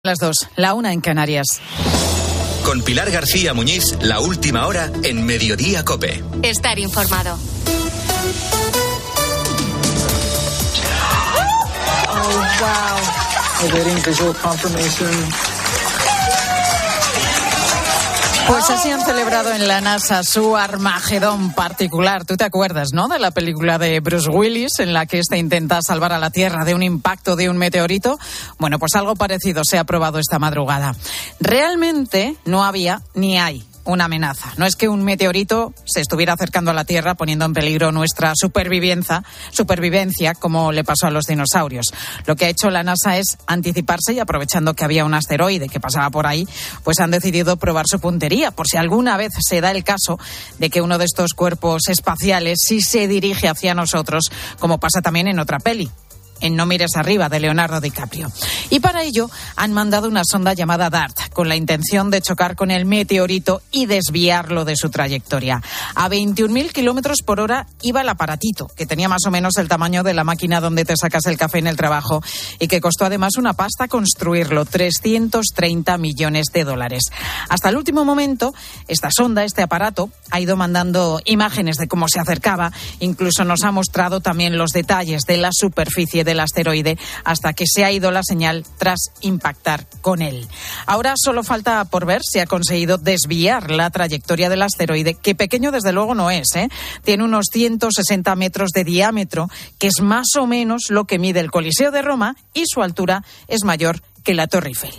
Las 2, la 1 en Canarias. Con Pilar García Muñiz, la última hora en Mediodía COPE. Estar informado. Oh, wow. Awaiting visual confirmation. Pues así han celebrado en la NASA su Armagedón particular. Tú te acuerdas, ¿no?, de la película de Bruce Willis en la que este intenta salvar a la Tierra de un impacto de un meteorito. Bueno, pues algo parecido se ha probado esta madrugada. Realmente no había ni hay una amenaza. No es que un meteorito se estuviera acercando a la Tierra poniendo en peligro nuestra supervivencia, como le pasó a los dinosaurios. Lo que ha hecho la NASA es anticiparse y, aprovechando que había un asteroide que pasaba por ahí, pues han decidido probar su puntería, por si alguna vez se da el caso de que uno de estos cuerpos espaciales sí se dirige hacia nosotros, como pasa también en otra peli, en No mires arriba, de Leonardo DiCaprio. Y para ello han mandado una sonda llamada DART, con la intención de chocar con el meteorito y desviarlo de su trayectoria. A 21.000 kilómetros por hora iba el aparatito, que tenía más o menos el tamaño de la máquina donde te sacas el café en el trabajo y que costó además una pasta construirlo, 330 millones de dólares. Hasta el último momento, esta sonda, este aparato, ha ido mandando imágenes de cómo se acercaba, incluso nos ha mostrado también los detalles de la superficie del asteroide hasta que se ha ido la señal tras impactar con él. Ahora solo falta por ver si ha conseguido desviar la trayectoria del asteroide, que pequeño desde luego no es, ¿eh? Tiene unos 160 metros de diámetro, que es más o menos lo que mide el Coliseo de Roma, y su altura es mayor que la Torre Eiffel.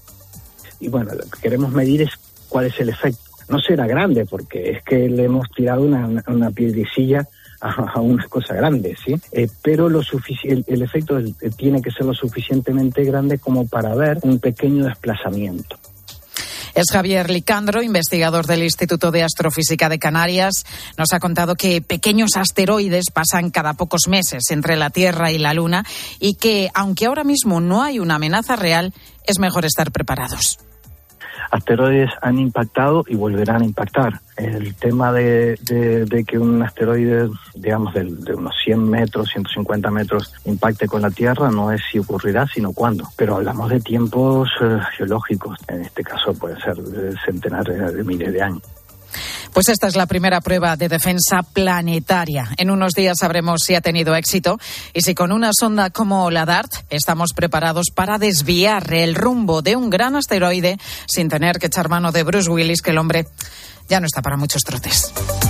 Y bueno, lo que queremos medir es cuál es el efecto. No será grande, porque es que le hemos tirado una piedrecilla a una cosa grande, ¿sí? Pero el efecto tiene que ser lo suficientemente grande como para ver un pequeño desplazamiento. Es Javier Licandro, investigador del Instituto de Astrofísica de Canarias. Nos ha contado que pequeños asteroides pasan cada pocos meses entre la Tierra y la Luna y que, aunque ahora mismo no hay una amenaza real, es mejor estar preparados. Asteroides han impactado y volverán a impactar. El tema de que un asteroide, digamos, de unos 100 metros, 150 metros, impacte con la Tierra no es si ocurrirá, sino cuándo. Pero hablamos de tiempos geológicos. En este caso puede ser centenares de miles de años. Pues esta es la primera prueba de defensa planetaria. En unos días sabremos si ha tenido éxito y si con una sonda como la DART estamos preparados para desviar el rumbo de un gran asteroide sin tener que echar mano de Bruce Willis, que el hombre ya no está para muchos trotes.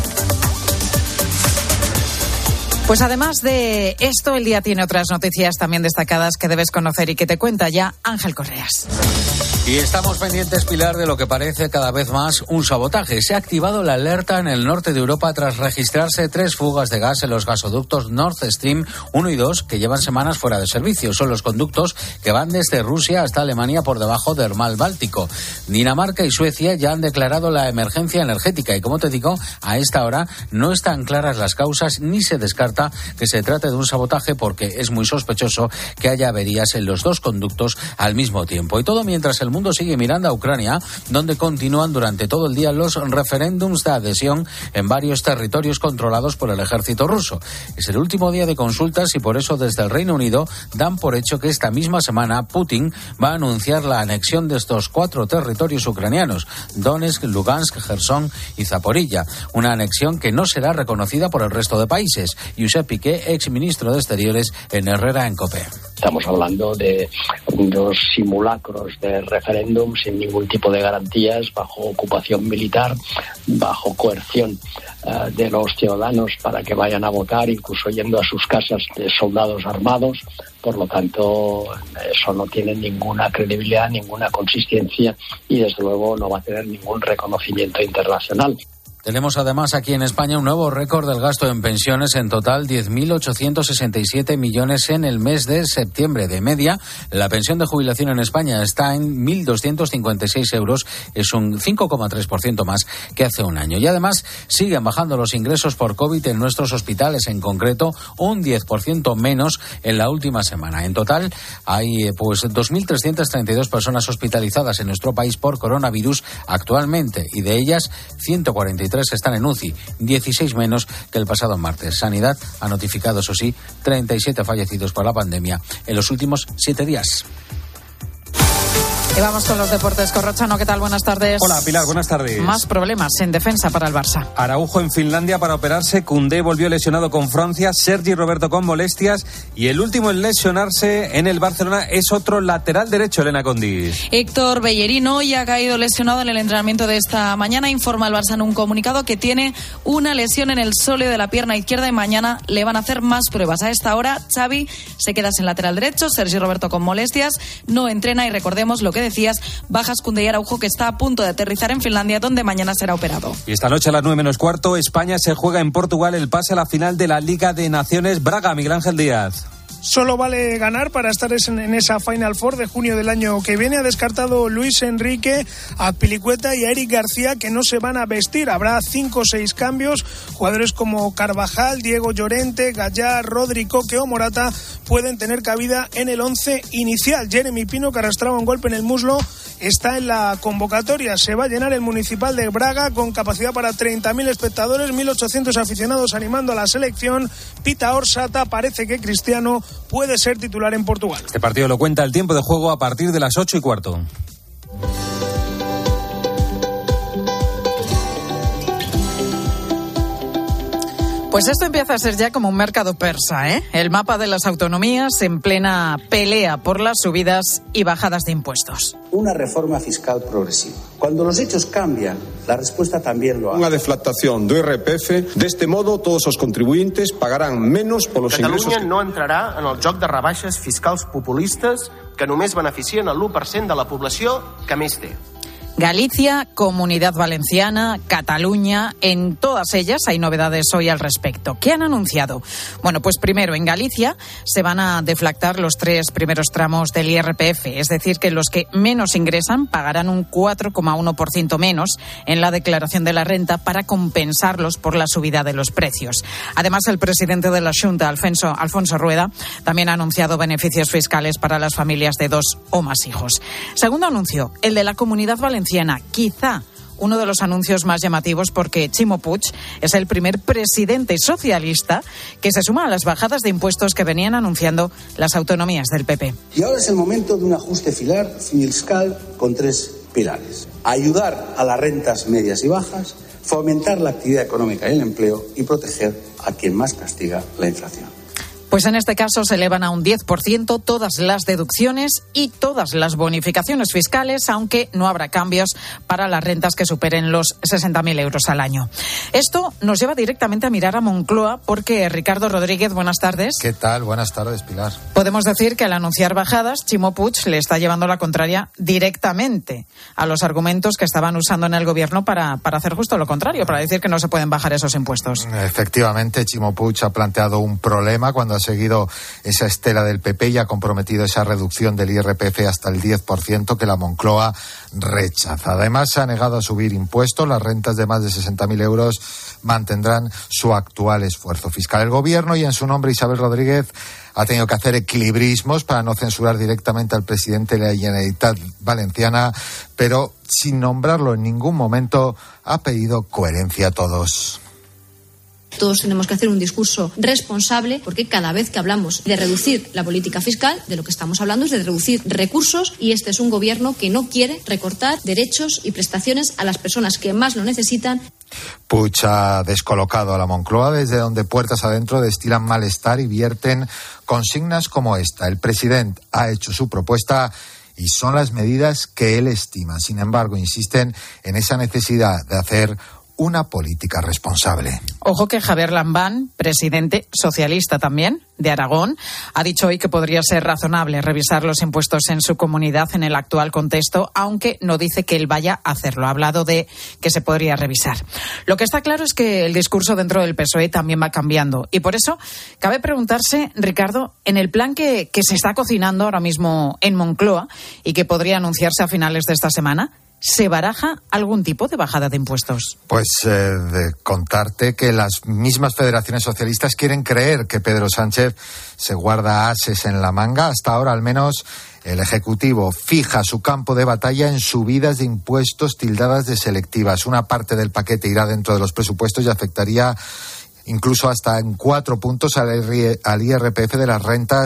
Pues además de esto, el día tiene otras noticias también destacadas que debes conocer y que te cuenta ya Ángel Correas. Y estamos pendientes, Pilar, de lo que parece cada vez más un sabotaje. Se ha activado la alerta en el norte de Europa tras registrarse 3 fugas de gas en los gasoductos Nord Stream 1 y 2 que llevan semanas fuera de servicio. Son los conductos que van desde Rusia hasta Alemania por debajo del mar Báltico. Dinamarca y Suecia ya han declarado la emergencia energética y, como te digo, a esta hora no están claras las causas ni se descarta que se trate de un sabotaje, porque es muy sospechoso que haya averías en los 2 conductos al mismo tiempo. Y todo mientras el mundo sigue mirando a Ucrania, donde continúan durante todo el día los referéndums de adhesión en varios territorios controlados por el ejército ruso. Es el último día de consultas y por eso desde el Reino Unido dan por hecho que esta misma semana Putin va a anunciar la anexión de estos 4 territorios ucranianos: Donetsk, Lugansk, Gerson y Zaporilla. Una anexión que no será reconocida por el resto de países. Josep Piqué, exministro de Exteriores, en Herrera en COPE. Estamos hablando de unos simulacros de referéndum sin ningún tipo de garantías, bajo ocupación militar, bajo coerción de los ciudadanos para que vayan a votar, incluso yendo a sus casas de soldados armados. Por lo tanto, eso no tiene ninguna credibilidad, ninguna consistencia y desde luego no va a tener ningún reconocimiento internacional. Tenemos además aquí en España un nuevo récord del gasto en pensiones, en total 10.867 millones en el mes de septiembre. De media, la pensión de jubilación en España está en 1.256 euros, es un 5,3% más que hace un año. Y además siguen bajando los ingresos por COVID en nuestros hospitales, en concreto un 10% menos en la última semana. En total hay 2.332 personas hospitalizadas en nuestro país por coronavirus actualmente, y de ellas 143 están en UCI, 16 menos que el pasado martes. Sanidad ha notificado, eso sí, 37 fallecidos por la pandemia en los últimos 7 días. Y vamos con los deportes. Corrochano, ¿qué tal? Buenas tardes. Hola, Pilar, buenas tardes. Más problemas en defensa para el Barça. Araujo en Finlandia para operarse, Koundé volvió lesionado con Francia, Sergi Roberto con molestias y el último en lesionarse en el Barcelona es otro lateral derecho, Elena Condis. Héctor Bellerín hoy ha caído lesionado en el entrenamiento de esta mañana. Informa el Barça en un comunicado que tiene una lesión en el sóleo de la pierna izquierda y mañana le van a hacer más pruebas. A esta hora, Xavi se queda sin lateral derecho, Sergi Roberto con molestias, no entrena y recordemos lo que decías, bajas Koundé y Araujo, que está a punto de aterrizar en Finlandia, donde mañana será operado. Y esta noche a las 9:15, España se juega en Portugal el pase a la final de la Liga de Naciones. Braga, Miguel Ángel Díaz. Solo vale ganar para estar en esa Final Four de junio del año que viene. Ha descartado Luis Enrique a Azpilicueta y a Eric García, que no se van a vestir. Habrá 5 o 6 cambios. Jugadores como Carvajal, Diego Llorente, Gallá, Rodri, Coque o Morata pueden tener cabida en el 11 inicial. Jeremy Pino, que arrastraba un golpe en el muslo, está en la convocatoria. Se va a llenar el Municipal de Braga con capacidad para 30.000 espectadores, 1.800 aficionados animando a la selección. Pita Orsata, parece que Cristiano puede ser titular en Portugal. Este partido lo cuenta el tiempo de juego a partir de las 8:15. Pues esto empieza a ser ya como un mercado persa, ¿eh? El mapa de las autonomías en plena pelea por las subidas y bajadas de impuestos. Una reforma fiscal progresiva. Cuando los hechos cambian, la respuesta también lo hace. Una deflactación do IRPF. De este modo, todos os contribuyentes pagarán menos por los ingresos. Catalunya no entrarà en el joc de rebaixes fiscals populistes que només beneficien el 1% de la població que més té. Galicia, Comunidad Valenciana, Cataluña, en todas ellas hay novedades hoy al respecto. ¿Qué han anunciado? Bueno, pues primero, en Galicia se van a deflactar los 3 primeros tramos del IRPF, es decir, que los que menos ingresan pagarán un 4,1% menos en la declaración de la renta para compensarlos por la subida de los precios. Además, el presidente de la Xunta, Alfonso Rueda, también ha anunciado beneficios fiscales para las familias de 2 o más hijos. Segundo anuncio, el de la Comunidad Valenciana. Quizá uno de los anuncios más llamativos porque Ximo Puig es el primer presidente socialista que se suma a las bajadas de impuestos que venían anunciando las autonomías del PP. Y ahora es el momento de un ajuste fiscal con 3 pilares. Ayudar a las rentas medias y bajas, fomentar la actividad económica y el empleo y proteger a quien más castiga la inflación. Pues en este caso se elevan a un 10% todas las deducciones y todas las bonificaciones fiscales, aunque no habrá cambios para las rentas que superen los 60.000 euros al año. Esto nos lleva directamente a mirar a Moncloa porque, Ricardo Rodríguez, buenas tardes. ¿Qué tal? Buenas tardes, Pilar. Podemos decir que al anunciar bajadas, Ximo Puig le está llevando la contraria directamente a los argumentos que estaban usando en el gobierno para hacer justo lo contrario, para decir que no se pueden bajar esos impuestos. Efectivamente, Ximo Puig ha planteado un problema cuando ha seguido esa estela del PP y ha comprometido esa reducción del IRPF hasta el 10% que la Moncloa rechaza. Además, se ha negado a subir impuestos. Las rentas de más de 60.000 euros mantendrán su actual esfuerzo fiscal. El gobierno, y en su nombre Isabel Rodríguez, ha tenido que hacer equilibrismos para no censurar directamente al presidente de la Generalitat Valenciana, pero sin nombrarlo en ningún momento ha pedido coherencia a todos. Todos tenemos que hacer un discurso responsable porque cada vez que hablamos de reducir la política fiscal, de lo que estamos hablando es de reducir recursos y este es un gobierno que no quiere recortar derechos y prestaciones a las personas que más lo necesitan. Puig ha descolocado a la Moncloa desde donde puertas adentro destilan malestar y vierten consignas como esta. El presidente ha hecho su propuesta y son las medidas que él estima. Sin embargo, insisten en esa necesidad de hacer una política responsable. Ojo que Javier Lambán, presidente socialista también de Aragón, ha dicho hoy que podría ser razonable revisar los impuestos en su comunidad en el actual contexto, aunque no dice que él vaya a hacerlo. Ha hablado de que se podría revisar. Lo que está claro es que el discurso dentro del PSOE también va cambiando y por eso cabe preguntarse, Ricardo, en el plan que se está cocinando ahora mismo en Moncloa y que podría anunciarse a finales de esta semana, ¿se baraja algún tipo de bajada de impuestos? Pues de contarte que las mismas federaciones socialistas quieren creer que Pedro Sánchez se guarda ases en la manga. Hasta ahora, al menos, el Ejecutivo fija su campo de batalla en subidas de impuestos tildadas de selectivas. Una parte del paquete irá dentro de los presupuestos y afectaría incluso hasta en 4 puntos al IRPF de las rentas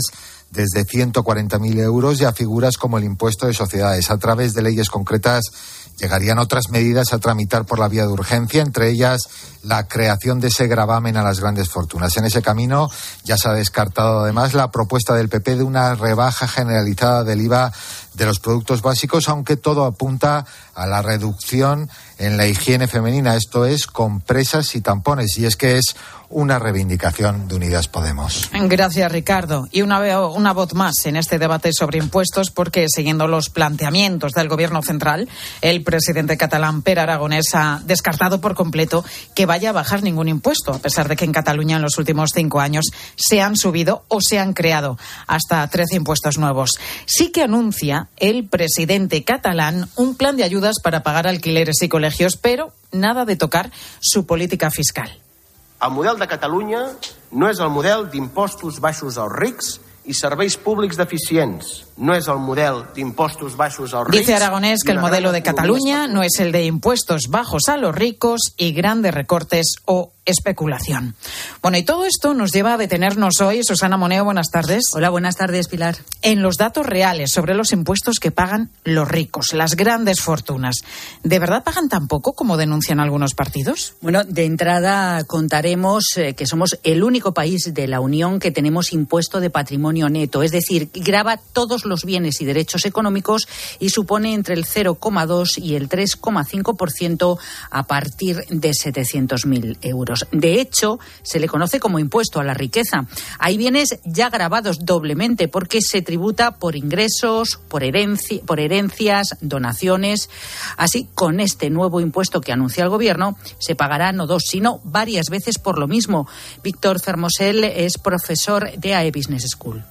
desde 140.000 euros y a figuras como el impuesto de sociedades. A través de leyes concretas llegarían otras medidas a tramitar por la vía de urgencia, entre ellas la creación de ese gravamen a las grandes fortunas. En ese camino ya se ha descartado además la propuesta del PP de una rebaja generalizada del IVA de los productos básicos, aunque todo apunta a la reducción en la higiene femenina, esto es, compresas y tampones, y es que es una reivindicación de Unidas Podemos. Gracias, Ricardo. Y una voz más en este debate sobre impuestos, porque siguiendo los planteamientos del Gobierno central, el presidente catalán Pere Aragonès ha descartado por completo que vaya a bajar ningún impuesto, a pesar de que en Cataluña en los últimos 5 años se han subido o se han creado hasta 13 impuestos nuevos. Sí que anuncia el presidente catalán un plan de ayudas para pagar alquileres y colegios, pero nada de tocar su política fiscal. El model de Catalunya no és el model d'impostos baixos als rics i serveis públics deficients. No es el modelo de impuestos bajos a los ricos. Dice Aragonès que el modelo de Cataluña no es el de impuestos bajos a los ricos y grandes recortes o especulación. Bueno, y todo esto nos lleva a detenernos hoy. Susana Moneo, buenas tardes. Hola, buenas tardes, Pilar. En los datos reales sobre los impuestos que pagan los ricos, las grandes fortunas. ¿De verdad pagan tan poco como denuncian algunos partidos? Bueno, de entrada contaremos que somos el único país de la Unión que tenemos impuesto de patrimonio neto, es decir, grava todos los bienes y derechos económicos y supone entre el 0,2 y el 3,5% a partir de 700.000 euros. De hecho, se le conoce como impuesto a la riqueza. Hay bienes ya gravados doblemente porque se tributa por ingresos, por herencias, donaciones. Así, con este nuevo impuesto que anuncia el Gobierno, se pagará no 2, sino varias veces por lo mismo. Víctor Fermosel es profesor de AE Business School.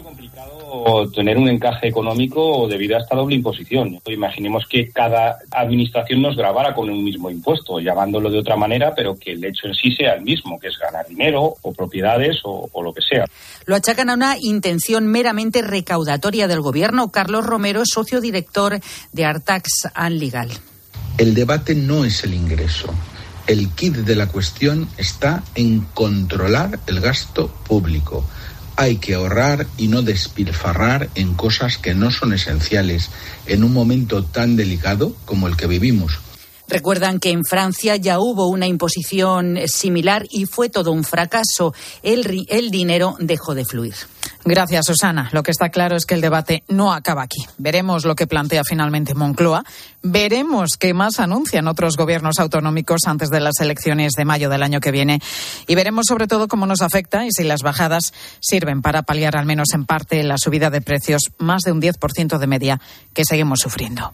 O tener un encaje económico debido a esta doble imposición. Imaginemos que cada administración nos gravara con un mismo impuesto, llamándolo de otra manera, pero que el hecho en sí sea el mismo, que es ganar dinero o propiedades o lo que sea. Lo achacan a una intención meramente recaudatoria del Gobierno. Carlos Romero es socio director de Artax and Legal. El debate no es el ingreso. El quid de la cuestión está en controlar el gasto público. Hay que ahorrar y no despilfarrar en cosas que no son esenciales en un momento tan delicado como el que vivimos. Recuerdan que en Francia ya hubo una imposición similar y fue todo un fracaso. El dinero dejó de fluir. Gracias, Susana. Lo que está claro es que el debate no acaba aquí. Veremos lo que plantea finalmente Moncloa. Veremos qué más anuncian otros gobiernos autonómicos antes de las elecciones de mayo del año que viene. Y veremos sobre todo cómo nos afecta y si las bajadas sirven para paliar al menos en parte la subida de precios, más de un 10% de media, que seguimos sufriendo.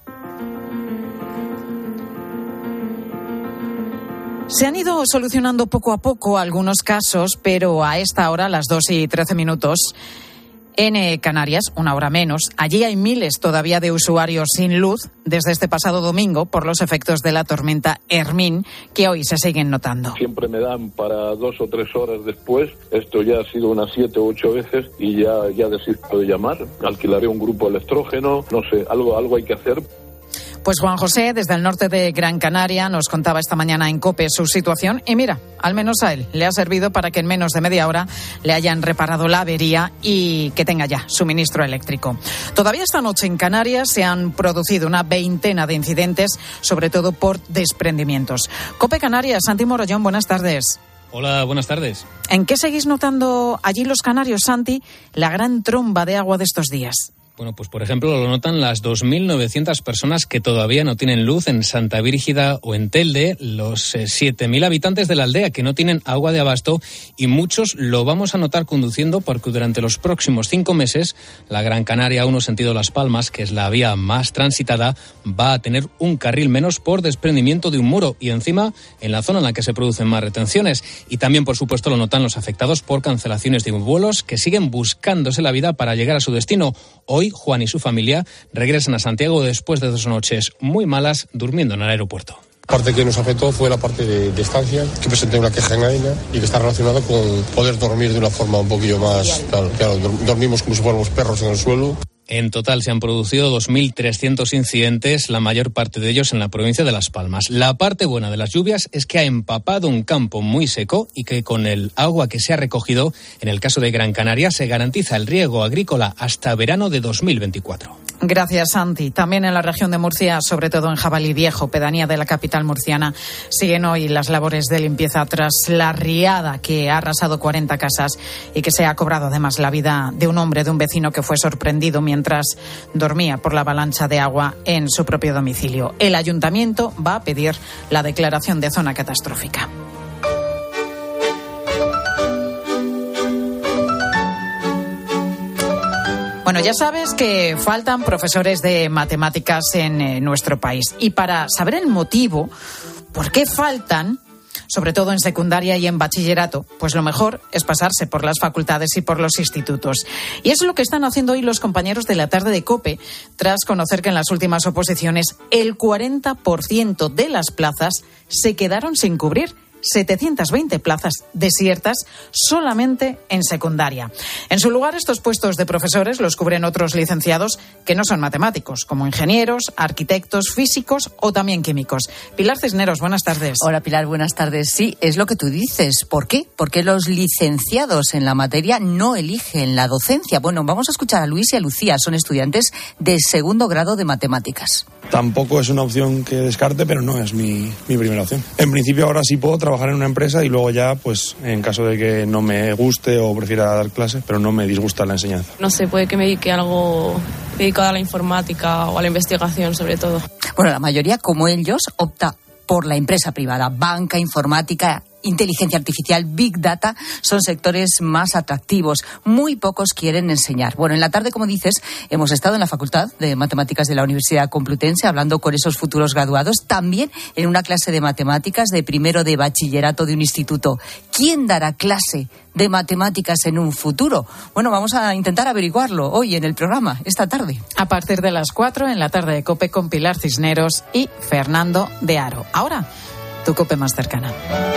Se han ido solucionando poco a poco algunos casos, pero a esta hora, las 2:13, en Canarias, una hora menos, allí hay miles todavía de usuarios sin luz desde este pasado domingo por los efectos de la tormenta Hermín, que hoy se siguen notando. Siempre me dan para 2 o 3 horas después. Esto ya ha sido unas 7 o 8 veces y ya desisto de llamar. Alquilaré un grupo electrógeno, no sé, algo hay que hacer. Pues Juan José, desde el norte de Gran Canaria, nos contaba esta mañana en COPE su situación y mira, al menos a él le ha servido para que en menos de media hora le hayan reparado la avería y que tenga ya suministro eléctrico. Todavía esta noche en Canarias se han producido una veintena de incidentes, sobre todo por desprendimientos. COPE Canarias, Santi Morollón, buenas tardes. Hola, buenas tardes. ¿En qué seguís notando allí los canarios, Santi, la gran tromba de agua de estos días? Bueno, pues por ejemplo lo notan las 2.900 personas que todavía no tienen luz en Santa Brígida o en Telde, los 7.000 habitantes de la aldea que no tienen agua de abasto y muchos lo vamos a notar conduciendo porque durante los próximos 5 meses la Gran Canaria 1 sentido Las Palmas, que es la vía más transitada, va a tener un carril menos por desprendimiento de un muro y encima en la zona en la que se producen más retenciones. Y también, por supuesto, lo notan los afectados por cancelaciones de vuelos que siguen buscándose la vida para llegar a su destino. Hoy Juan y su familia regresan a Santiago después de 2 noches muy malas durmiendo en el aeropuerto. La parte que nos afectó fue la parte de estancia, que presenté una queja en AENA y que está relacionada con poder dormir de una forma un poquillo más... Claro, dormimos como si fuéramos perros en el suelo. En total se han producido 2.300 incidentes, la mayor parte de ellos en la provincia de Las Palmas. La parte buena de las lluvias es que ha empapado un campo muy seco y que con el agua que se ha recogido, en el caso de Gran Canaria, se garantiza el riego agrícola hasta verano de 2024. Gracias, Santi. También en la región de Murcia, sobre todo en Jabalí Viejo, pedanía de la capital murciana, siguen hoy las labores de limpieza tras la riada que ha arrasado 40 casas y que se ha cobrado además la vida de un hombre, de un vecino que fue sorprendido mientras dormía por la avalancha de agua en su propio domicilio. El ayuntamiento va a pedir la declaración de zona catastrófica. Bueno, ya sabes que faltan profesores de matemáticas en nuestro país. Y para saber el motivo, por qué faltan, sobre todo en secundaria y en bachillerato, pues lo mejor es pasarse por las facultades y por los institutos. Y es lo que están haciendo hoy los compañeros de la tarde de COPE, tras conocer que en las últimas oposiciones el 40% de las plazas se quedaron sin cubrir. 720 plazas desiertas solamente en secundaria. En su lugar, estos puestos de profesores los cubren otros licenciados que no son matemáticos, como ingenieros, arquitectos, físicos o también químicos. Pilar Cisneros, buenas tardes. Hola, Pilar, buenas tardes. Sí, es lo que tú dices. ¿Por qué? Porque los licenciados en la materia no eligen la docencia. Bueno, vamos a escuchar a Luis y a Lucía. Son estudiantes de segundo grado de matemáticas. Tampoco es una opción que descarte, pero no es mi primera opción. En principio ahora sí puedo trabajar en una empresa y luego ya, pues en caso de que no me guste o prefiera dar clases, pero no me disgusta la enseñanza. No sé, puede que me dedique a algo dedicado a la informática o a la investigación sobre todo. Bueno, la mayoría, como ellos, opta por la empresa privada. Banca, informática, inteligencia artificial, Big Data son sectores más atractivos. Muy pocos quieren enseñar. Bueno, en la tarde, como dices, hemos estado en la Facultad de Matemáticas de la Universidad Complutense hablando con esos futuros graduados, también en una clase de matemáticas de primero de bachillerato de un instituto. ¿Quién dará clase de matemáticas en un futuro? Bueno, vamos a intentar averiguarlo hoy en el programa, esta tarde. A partir de las 4 en la tarde de COPE con Pilar Cisneros y Fernando de Aro. Ahora, tu COPE más cercana.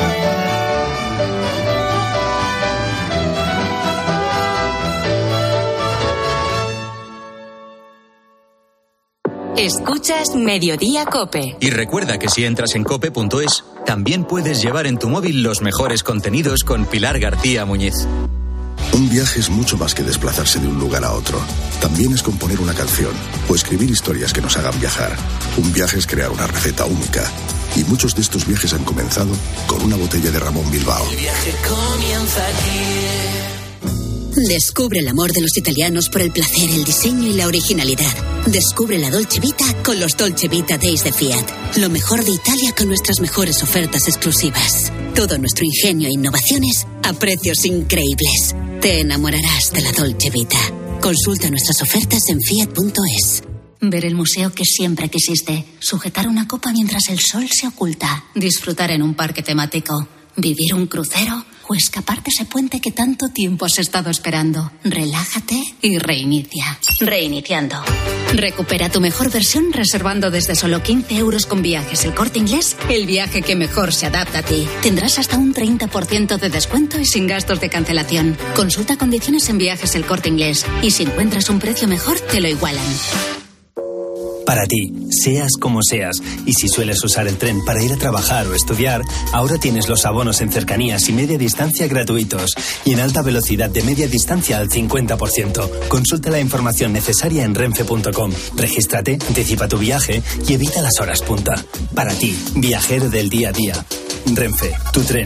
Escuchas Mediodía COPE. Y recuerda que si entras en cope.es, también puedes llevar en tu móvil los mejores contenidos con Pilar García Muñiz. Un viaje es mucho más que desplazarse de un lugar a otro. También es componer una canción o escribir historias que nos hagan viajar. Un viaje es crear una receta única. Y muchos de estos viajes han comenzado con una botella de Ramón Bilbao. El viaje comienza aquí. Descubre el amor de los italianos por el placer, el diseño y la originalidad. Descubre la Dolce Vita con los Dolce Vita Days de Fiat. Lo mejor de Italia con nuestras mejores ofertas exclusivas. Todo nuestro ingenio e innovaciones a precios increíbles. Te enamorarás de la Dolce Vita. Consulta nuestras ofertas en fiat.es. Ver el museo que siempre quisiste. Sujetar una copa mientras el sol se oculta. Disfrutar en un parque temático. Vivir un crucero o escapar de ese puente que tanto tiempo has estado esperando. Relájate y reinicia. Reiniciando. Recupera tu mejor versión reservando desde solo 15 euros con Viajes El Corte Inglés, el viaje que mejor se adapta a ti. Tendrás hasta un 30% de descuento y sin gastos de cancelación. Consulta condiciones en Viajes El Corte Inglés y si encuentras un precio mejor, te lo igualan. Para ti, seas como seas, y si sueles usar el tren para ir a trabajar o estudiar, ahora tienes los abonos en cercanías y media distancia gratuitos, y en alta velocidad de media distancia al 50%. Consulta la información necesaria en renfe.com. Regístrate, anticipa tu viaje y evita las horas punta. Para ti, viajero del día a día. Renfe, tu tren.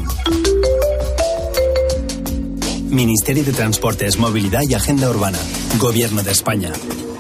Ministerio de Transportes, Movilidad y Agenda Urbana. Gobierno de España.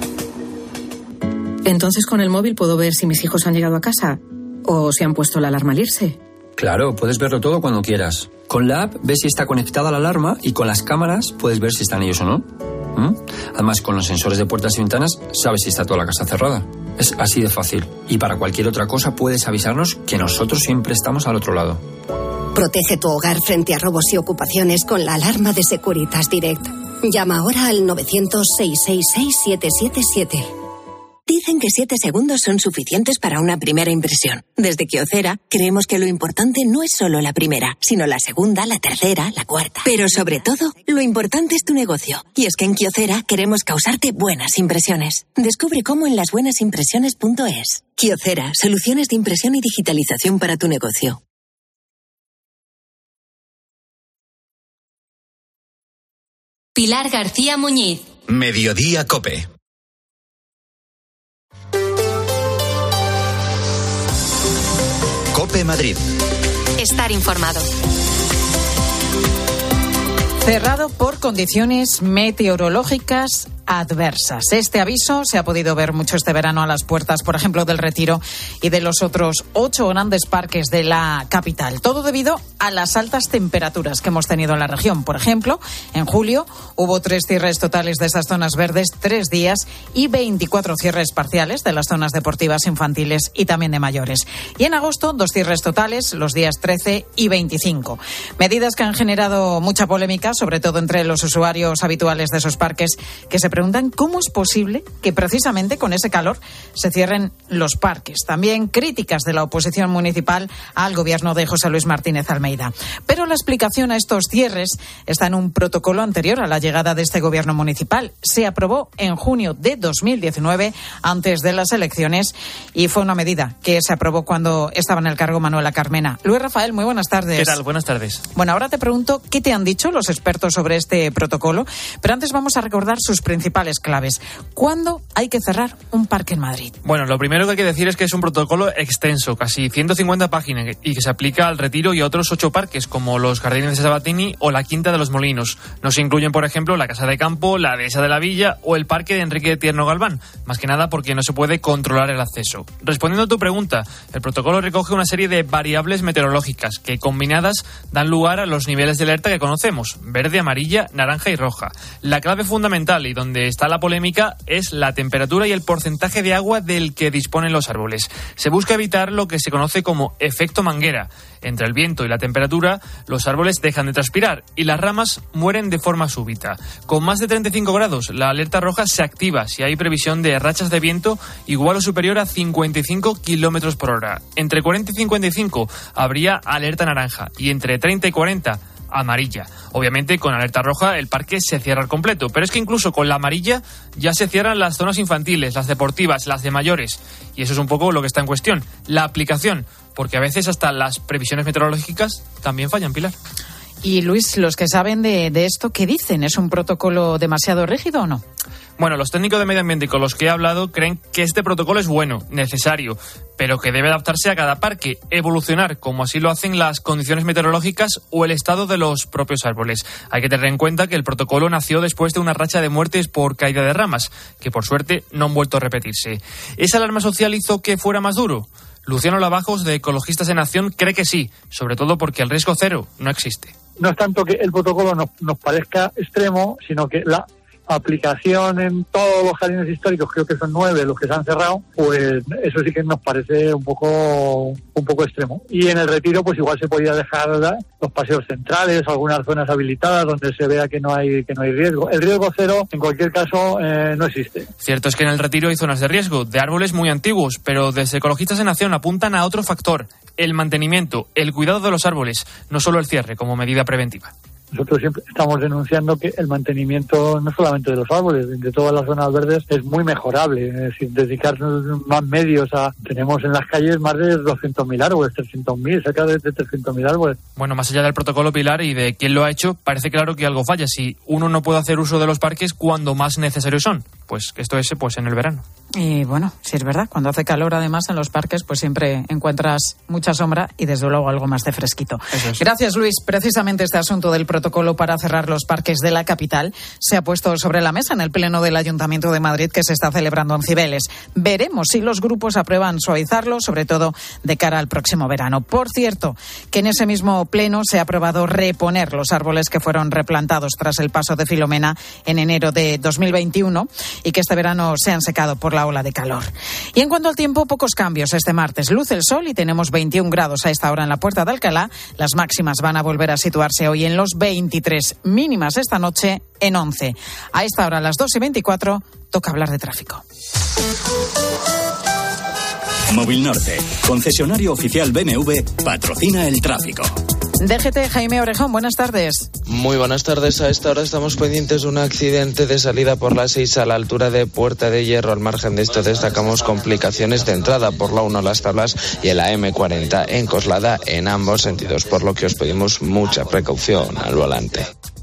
Entonces con el móvil puedo ver si mis hijos han llegado a casa o si han puesto la alarma al irse. Claro, puedes verlo todo cuando quieras. Con la app ves si está conectada la alarma y con las cámaras puedes ver si están ellos o no. Además, con los sensores de puertas y ventanas sabes si está toda la casa cerrada. Es así de fácil. Y para cualquier otra cosa puedes avisarnos que nosotros siempre estamos al otro lado. Protege tu hogar frente a robos y ocupaciones con la alarma de Securitas Direct. Llama ahora al 900-666-777. Dicen que 7 segundos son suficientes para una primera impresión. Desde Kyocera, creemos que lo importante no es solo la primera, sino la segunda, la tercera, la cuarta. Pero sobre todo, lo importante es tu negocio. Y es que en Kyocera queremos causarte buenas impresiones. Descubre cómo en lasbuenasimpresiones.es. Kyocera, soluciones de impresión y digitalización para tu negocio. Pilar García Muñiz. Mediodía COPE. COPE Madrid. Estar informado. Cerrado por condiciones meteorológicas adversas. Este aviso se ha podido ver mucho este verano a las puertas, por ejemplo, del Retiro y de los otros 8 grandes parques de la capital. Todo debido a las altas temperaturas que hemos tenido en la región. Por ejemplo, en julio hubo 3 cierres totales de esas zonas verdes 3 días y 24 cierres parciales de las zonas deportivas infantiles y también de mayores. Y en agosto 2 cierres totales los días 13 y 25. Medidas que han generado mucha polémica, sobre todo entre los usuarios habituales de esos parques, que se preguntan cómo es posible que precisamente con ese calor se cierren los parques. También críticas de la oposición municipal al gobierno de José Luis Martínez Almeida. Pero la explicación a estos cierres está en un protocolo anterior a la llegada de este gobierno municipal. Se aprobó en junio de 2019, antes de las elecciones, y fue una medida que se aprobó cuando estaba en el cargo Manuela Carmena. Luis Rafael, muy buenas tardes. ¿Qué tal? Buenas tardes. Bueno, ahora te pregunto qué te han dicho los expertos sobre este protocolo, pero antes vamos a recordar sus principales claves. ¿Cuándo hay que cerrar un parque en Madrid? Bueno, lo primero que hay que decir es que es un protocolo extenso, casi 150 páginas, y que se aplica al Retiro y a otros 8 parques, como los Jardines de Sabatini o la Quinta de los Molinos. No se incluyen, por ejemplo, la Casa de Campo, la Dehesa de la Villa o el Parque de Enrique Tierno Galván, más que nada porque no se puede controlar el acceso. Respondiendo a tu pregunta, el protocolo recoge una serie de variables meteorológicas que, combinadas, dan lugar a los niveles de alerta que conocemos: verde, amarilla, naranja y roja. La clave fundamental, y donde está la polémica, es la temperatura y el porcentaje de agua del que disponen los árboles. Se busca evitar lo que se conoce como efecto manguera. Entre el viento y la temperatura, los árboles dejan de transpirar y las ramas mueren de forma súbita. Con más de 35 grados, la alerta roja se activa si hay previsión de rachas de viento igual o superior a 55 kilómetros por hora. Entre 40 y 55 habría alerta naranja y entre 30 y 40 amarilla. Obviamente, con alerta roja el parque se cierra al completo, pero es que incluso con la amarilla ya se cierran las zonas infantiles, las deportivas, las de mayores, y eso es un poco lo que está en cuestión, la aplicación, porque a veces hasta las previsiones meteorológicas también fallan, Pilar. Y Luis, los que saben de esto, ¿qué dicen? ¿Es un protocolo demasiado rígido o no? Bueno, los técnicos de medio ambiente con los que he hablado creen que este protocolo es bueno, necesario, pero que debe adaptarse a cada parque, evolucionar, como así lo hacen las condiciones meteorológicas o el estado de los propios árboles. Hay que tener en cuenta que el protocolo nació después de una racha de muertes por caída de ramas, que por suerte no han vuelto a repetirse. ¿Esa alarma social hizo que fuera más duro? Luciano Lavajos, de Ecologistas en Acción, cree que sí, sobre todo porque el riesgo cero no existe. No es tanto que el protocolo nos parezca extremo, sino que la aplicación en todos los jardines históricos, creo que son 9 los que se han cerrado, pues eso sí que nos parece un poco extremo. Y en el Retiro pues igual se podía dejar los paseos centrales, algunas zonas habilitadas donde se vea que no hay riesgo. El riesgo cero, en cualquier caso, no existe. Cierto es que en el Retiro hay zonas de riesgo, de árboles muy antiguos, pero desde Ecologistas en Acción apuntan a otro factor: el mantenimiento, el cuidado de los árboles, no solo el cierre como medida preventiva. Nosotros siempre estamos denunciando que el mantenimiento, no solamente de los árboles, de todas las zonas verdes, es muy mejorable. Es decir, dedicar más medios tenemos en las calles más de 200.000 árboles, 300.000, cerca de 300.000 árboles. Bueno, más allá del protocolo, Pilar, y de quién lo ha hecho, parece claro que algo falla. Si uno no puede hacer uso de los parques cuando más necesarios son, pues esto es en el verano. Y bueno, sí es verdad, cuando hace calor además en los parques pues siempre encuentras mucha sombra y desde luego algo más de fresquito. Gracias, Luis. Precisamente este asunto del protocolo para cerrar los parques de la capital se ha puesto sobre la mesa en el pleno del Ayuntamiento de Madrid que se está celebrando en Cibeles. Veremos si los grupos aprueban suavizarlo, sobre todo de cara al próximo verano. Por cierto, que en ese mismo pleno se ha aprobado reponer los árboles que fueron replantados tras el paso de Filomena en enero de 2021 y que este verano se han secado por la ola de calor. Y en cuanto al tiempo, pocos cambios este martes. Luce el sol y tenemos 21 grados a esta hora en la Puerta de Alcalá. Las máximas van a volver a situarse hoy en los 23, mínimas esta noche en 11. A esta hora, a las 2:24, toca hablar de tráfico. Móvil Norte, concesionario oficial BMW, patrocina el tráfico. DGT, Jaime Orejón, buenas tardes. Muy buenas tardes. A esta hora estamos pendientes de un accidente de salida por la 6 a la altura de Puerta de Hierro. Al margen de esto destacamos complicaciones de entrada por la 1 Las Tablas y en la M40 en Coslada en ambos sentidos, por lo que os pedimos mucha precaución al volante.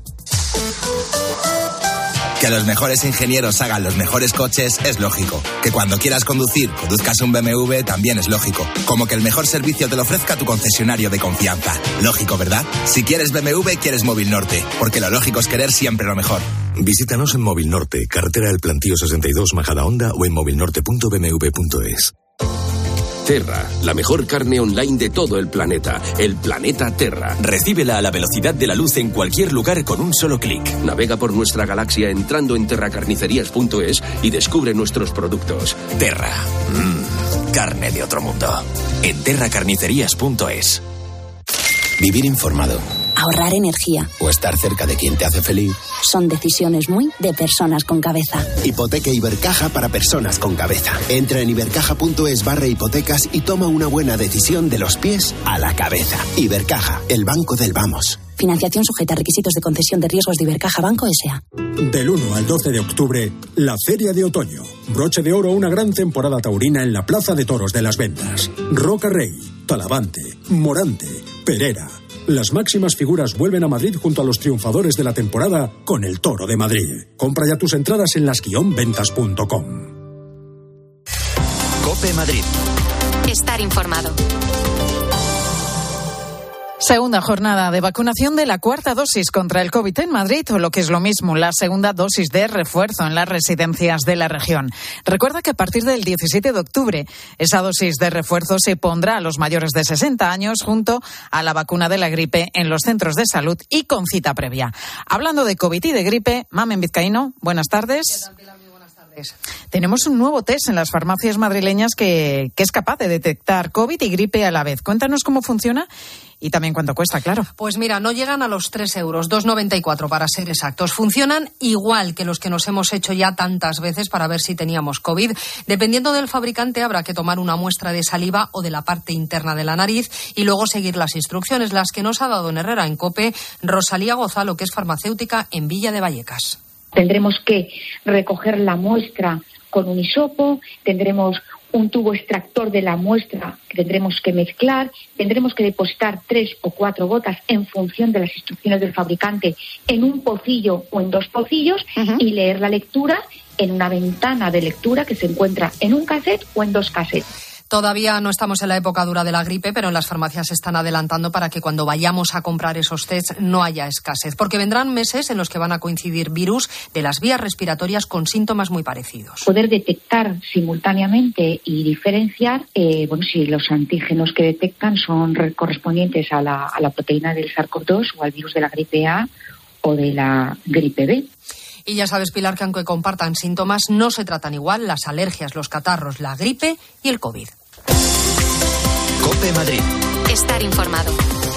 Que los mejores ingenieros hagan los mejores coches es lógico. Que cuando quieras conducir, conduzcas un BMW también es lógico. Como que el mejor servicio te lo ofrezca tu concesionario de confianza. Lógico, ¿verdad? Si quieres BMW, quieres Móvil Norte. Porque lo lógico es querer siempre lo mejor. Visítanos en Móvil Norte, carretera del Plantío 62, Majadahonda, o en movilnorte.bmw.es. Terra, la mejor carne online de todo el planeta. El planeta Terra. Recíbela a la velocidad de la luz en cualquier lugar con un solo clic. Navega por nuestra galaxia entrando en terracarnicerías.es y descubre nuestros productos. Terra. Carne de otro mundo. En terracarnicerías.es. Vivir informado, ahorrar energía o estar cerca de quien te hace feliz son decisiones muy de personas con cabeza. Hipoteca Ibercaja para personas con cabeza. Entra en ibercaja.es/hipotecas y toma una buena decisión de los pies a la cabeza. Ibercaja, el banco del vamos. Financiación sujeta a requisitos de concesión de riesgos de Ibercaja Banco S.A. Del 1 al 12 de octubre, la Feria de Otoño. Broche de oro, una gran temporada taurina en la Plaza de Toros de Las Ventas. Roca Rey, Talavante, Morante, Perera. Las máximas figuras vuelven a Madrid junto a los triunfadores de la temporada con el Toro de Madrid. Compra ya tus entradas en las-ventas.com. COPE Madrid. Estar informado. Segunda jornada de vacunación de la cuarta dosis contra el COVID en Madrid, o lo que es lo mismo, la segunda dosis de refuerzo en las residencias de la región. Recuerda que a partir del 17 de octubre, esa dosis de refuerzo se pondrá a los mayores de 60 años junto a la vacuna de la gripe en los centros de salud y con cita previa. Hablando de COVID y de gripe, Mamen Vizcaíno, buenas tardes. Tenemos un nuevo test en las farmacias madrileñas que es capaz de detectar COVID y gripe a la vez. Cuéntanos cómo funciona y también cuánto cuesta, claro. Pues mira, no llegan a los 3 euros, 2,94 para ser exactos. Funcionan igual que los que nos hemos hecho ya tantas veces para ver si teníamos COVID. Dependiendo del fabricante, habrá que tomar una muestra de saliva o de la parte interna de la nariz y luego seguir las instrucciones, las que nos ha dado en Herrera en COPE Rosalía Gozalo, que es farmacéutica en Villa de Vallecas. Tendremos que recoger la muestra con un hisopo, tendremos un tubo extractor de la muestra que tendremos que mezclar, tendremos que depositar 3 o 4 gotas en función de las instrucciones del fabricante en un pocillo o en 2 pocillos y leer la lectura en una ventana de lectura que se encuentra en un cassette o en 2 cassettes. Todavía no estamos en la época dura de la gripe, pero en las farmacias se están adelantando para que cuando vayamos a comprar esos tests no haya escasez, porque vendrán meses en los que van a coincidir virus de las vías respiratorias con síntomas muy parecidos. Poder detectar simultáneamente y diferenciar, si los antígenos que detectan son correspondientes a la proteína del SARS-CoV-2 o al virus de la gripe A o de la gripe B. Y ya sabes, Pilar, que aunque compartan síntomas, no se tratan igual las alergias, los catarros, la gripe y el COVID. COPE Madrid. Estar informado.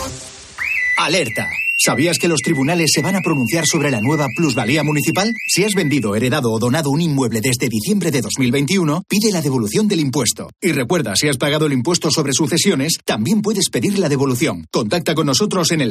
¡Alerta! ¿Sabías que los tribunales se van a pronunciar sobre la nueva plusvalía municipal? Si has vendido, heredado o donado un inmueble desde diciembre de 2021, pide la devolución del impuesto. Y recuerda, si has pagado el impuesto sobre sucesiones, también puedes pedir la devolución. Contacta con nosotros en el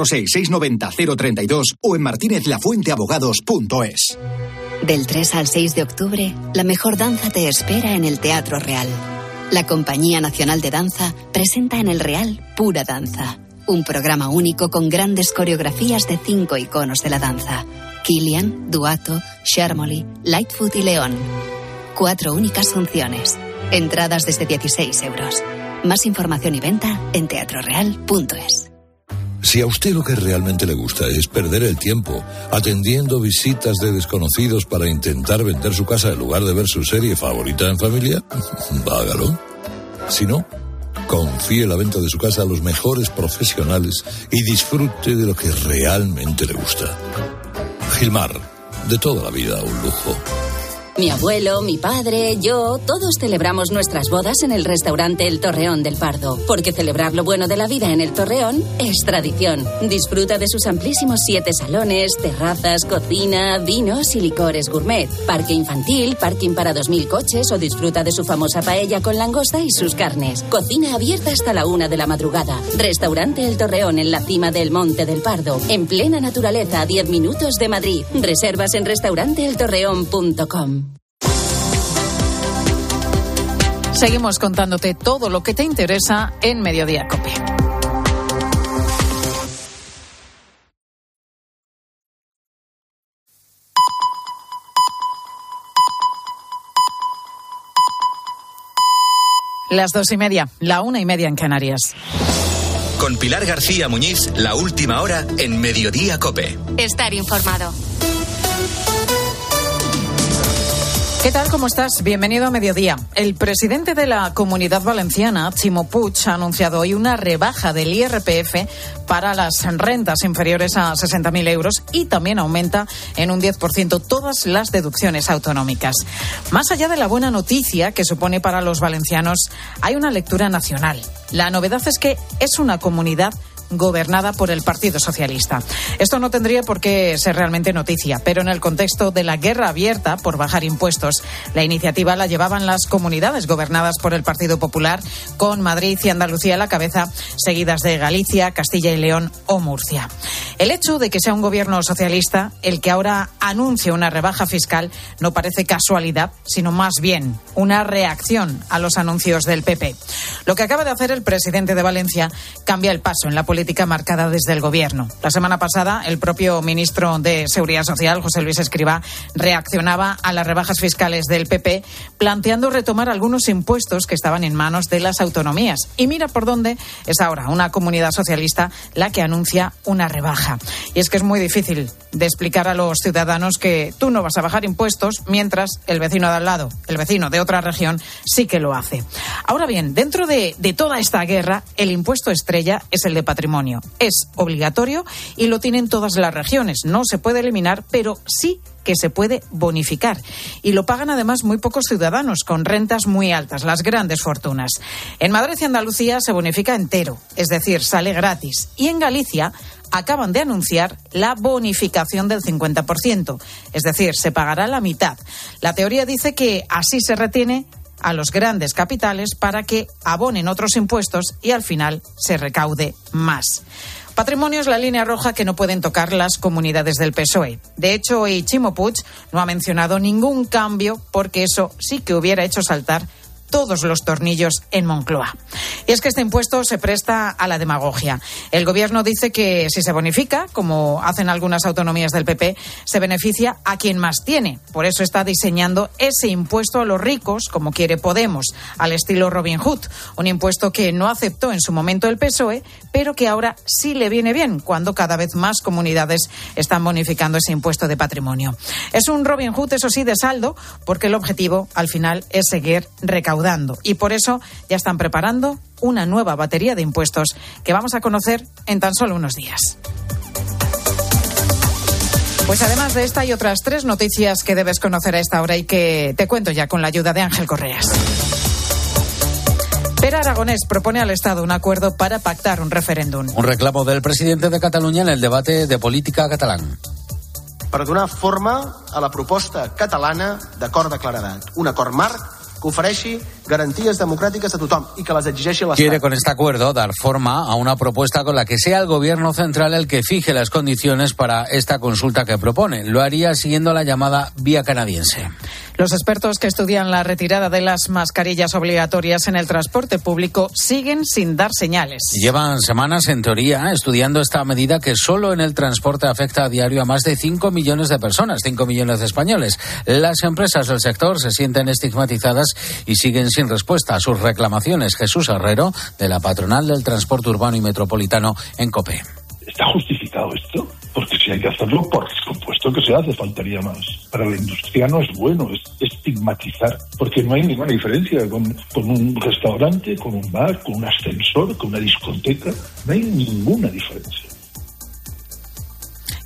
646-690-032 o en martinezlafuenteabogados.es. Del 3 al 6 de octubre, la mejor danza te espera en el Teatro Real. La Compañía Nacional de Danza presenta en el Real Pura Danza. Un programa único con grandes coreografías de 5 iconos de la danza. Kilian, Duato, Sharmoli, Lightfoot y León. 4 únicas funciones. Entradas desde 16 euros. Más información y venta en teatroreal.es. Si a usted lo que realmente le gusta es perder el tiempo atendiendo visitas de desconocidos para intentar vender su casa en lugar de ver su serie favorita en familia, hágalo. Si no, confíe la venta de su casa a los mejores profesionales y disfrute de lo que realmente le gusta. Gilmar, de toda la vida un lujo. Mi abuelo, mi padre, yo, todos celebramos nuestras bodas en el restaurante El Torreón del Pardo, porque celebrar lo bueno de la vida en El Torreón es tradición. Disfruta de sus amplísimos 7 salones, terrazas, cocina, vinos y licores gourmet, parque infantil, parking para 2000 coches o disfruta de su famosa paella con langosta y sus carnes. Cocina abierta hasta la 1 de la madrugada. Restaurante El Torreón en la cima del Monte del Pardo, en plena naturaleza a 10 minutos de Madrid. Reservas en restauranteeltorreón.com. Seguimos contándote todo lo que te interesa en Mediodía COPE. Las 2:30, la 1:30 en Canarias. Con Pilar García Muñiz, la última hora en Mediodía COPE. Estar informado. ¿Qué tal? ¿Cómo estás? Bienvenido a Mediodía. El presidente de la Comunidad Valenciana, Ximo Puig, ha anunciado hoy una rebaja del IRPF para las rentas inferiores a 60.000 euros y también aumenta en un 10% todas las deducciones autonómicas. Más allá de la buena noticia que supone para los valencianos, hay una lectura nacional. La novedad es que es una comunidad gobernada por el Partido Socialista. Esto no tendría por qué ser realmente noticia, pero en el contexto de la guerra abierta por bajar impuestos, la iniciativa la llevaban las comunidades gobernadas por el Partido Popular, con Madrid y Andalucía a la cabeza, seguidas de Galicia, Castilla y León o Murcia. El hecho de que sea un gobierno socialista el que ahora anuncia una rebaja fiscal no parece casualidad, sino más bien una reacción a los anuncios del PP. Lo que acaba de hacer el presidente de Valencia cambia el paso en la política marcada desde el gobierno. La semana pasada, el propio ministro de Seguridad Social, José Luis Escrivá, reaccionaba a las rebajas fiscales del PP, planteando retomar algunos impuestos que estaban en manos de las autonomías. Y mira por dónde es ahora una comunidad socialista la que anuncia una rebaja. Y es que es muy difícil de explicar a los ciudadanos que tú no vas a bajar impuestos mientras el vecino de al lado, el vecino de otra región, sí que lo hace. Ahora bien, dentro de toda esta guerra, el impuesto estrella es el de patrimonio. Es obligatorio y lo tienen todas las regiones. No se puede eliminar, pero sí que se puede bonificar. Y lo pagan además muy pocos ciudadanos con rentas muy altas, las grandes fortunas. En Madrid y Andalucía se bonifica entero, es decir, sale gratis. Y en Galicia acaban de anunciar la bonificación del 50%, es decir, se pagará la mitad. La teoría dice que así se retiene a los grandes capitales para que abonen otros impuestos y al final se recaude más. Patrimonio es la línea roja que no pueden tocar las comunidades del PSOE. De hecho, hoy Ximo Puig no ha mencionado ningún cambio porque eso sí que hubiera hecho saltar todos los tornillos en Moncloa. Y es que este impuesto se presta a la demagogia. El gobierno dice que si se bonifica, como hacen algunas autonomías del PP, se beneficia a quien más tiene. Por eso está diseñando ese impuesto a los ricos, como quiere Podemos, al estilo Robin Hood. Un impuesto que no aceptó en su momento el PSOE, pero que ahora sí le viene bien, cuando cada vez más comunidades están bonificando ese impuesto de patrimonio. Es un Robin Hood, eso sí, de saldo, porque el objetivo, al final, es seguir recaudando. Y por eso ya están preparando una nueva batería de impuestos que vamos a conocer en tan solo unos días. Pues además de esta hay otras 3 noticias que debes conocer a esta hora y que te cuento ya con la ayuda de Ángel Correas. Pere Aragonés propone al Estado un acuerdo para pactar un referéndum. Un reclamo del presidente de Catalunya en el debate de política catalán. Per donar forma a la proposta catalana d'acord de claredat. Un acord marc que ofereixi garanties democràtiques a tothom y que las exigeixi l'Estat. Quiere con este acuerdo dar forma a una propuesta con la que sea el gobierno central el que fije las condiciones para esta consulta que propone. Lo haría siguiendo la llamada vía canadiense. Los expertos que estudian la retirada de las mascarillas obligatorias en el transporte público siguen sin dar señales. Llevan semanas, en teoría, estudiando esta medida que solo en el transporte afecta a diario a más de 5 millones de personas, 5 millones de españoles. Las empresas del sector se sienten estigmatizadas y siguen sin respuesta a sus reclamaciones. Jesús Herrero, de la patronal del transporte urbano y metropolitano en COPE. ¿Está justificado esto? Porque si hay que hacerlo, por supuesto que se hace, faltaría más. Para la industria no es bueno, es estigmatizar, porque no hay ninguna diferencia con un restaurante, con un bar, con un ascensor, con una discoteca. No hay ninguna diferencia.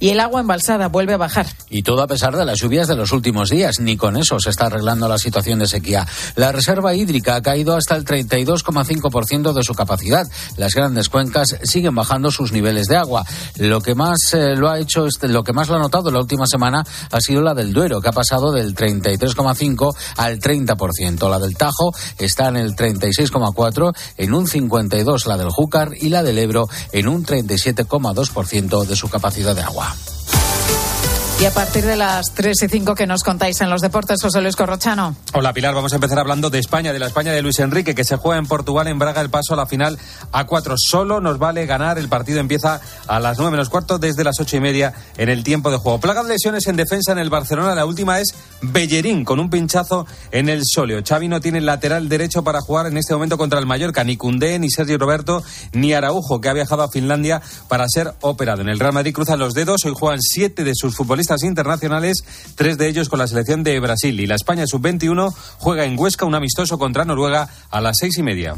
Y el agua embalsada vuelve a bajar. Y todo a pesar de las lluvias de los últimos días. Ni con eso se está arreglando la situación de sequía. La reserva hídrica ha caído hasta el 32,5% de su capacidad. Las grandes cuencas siguen bajando sus niveles de agua. Lo que más lo ha notado la última semana ha sido la del Duero, que ha pasado del 33,5 al 30%. La del Tajo está en el 36,4, en un 52 la del Júcar y la del Ebro en un 37,2% de su capacidad de agua. Y a partir de las 3:05, ¿qué nos contáis en los deportes, José Luis Corrochano? Hola, Pilar. Vamos a empezar hablando de España, de la España de Luis Enrique, que se juega en Portugal, en Braga, el paso a la final A4. Solo nos vale ganar. El partido empieza a las 9 menos cuarto, desde las 8:30 en el tiempo de juego. Plagas de lesiones en defensa en el Barcelona. La última es Bellerín, con un pinchazo en el sóleo. Xavi no tiene lateral derecho para jugar en este momento contra el Mallorca. Ni Koundé, ni Sergi Roberto, ni Araujo, que ha viajado a Finlandia para ser operado. En el Real Madrid cruzan los dedos. Hoy juegan 7 de sus futbolistas internacionales, 3 de ellos con la selección de Brasil. Y la España sub-21 juega en Huesca un amistoso contra Noruega a las 6:30.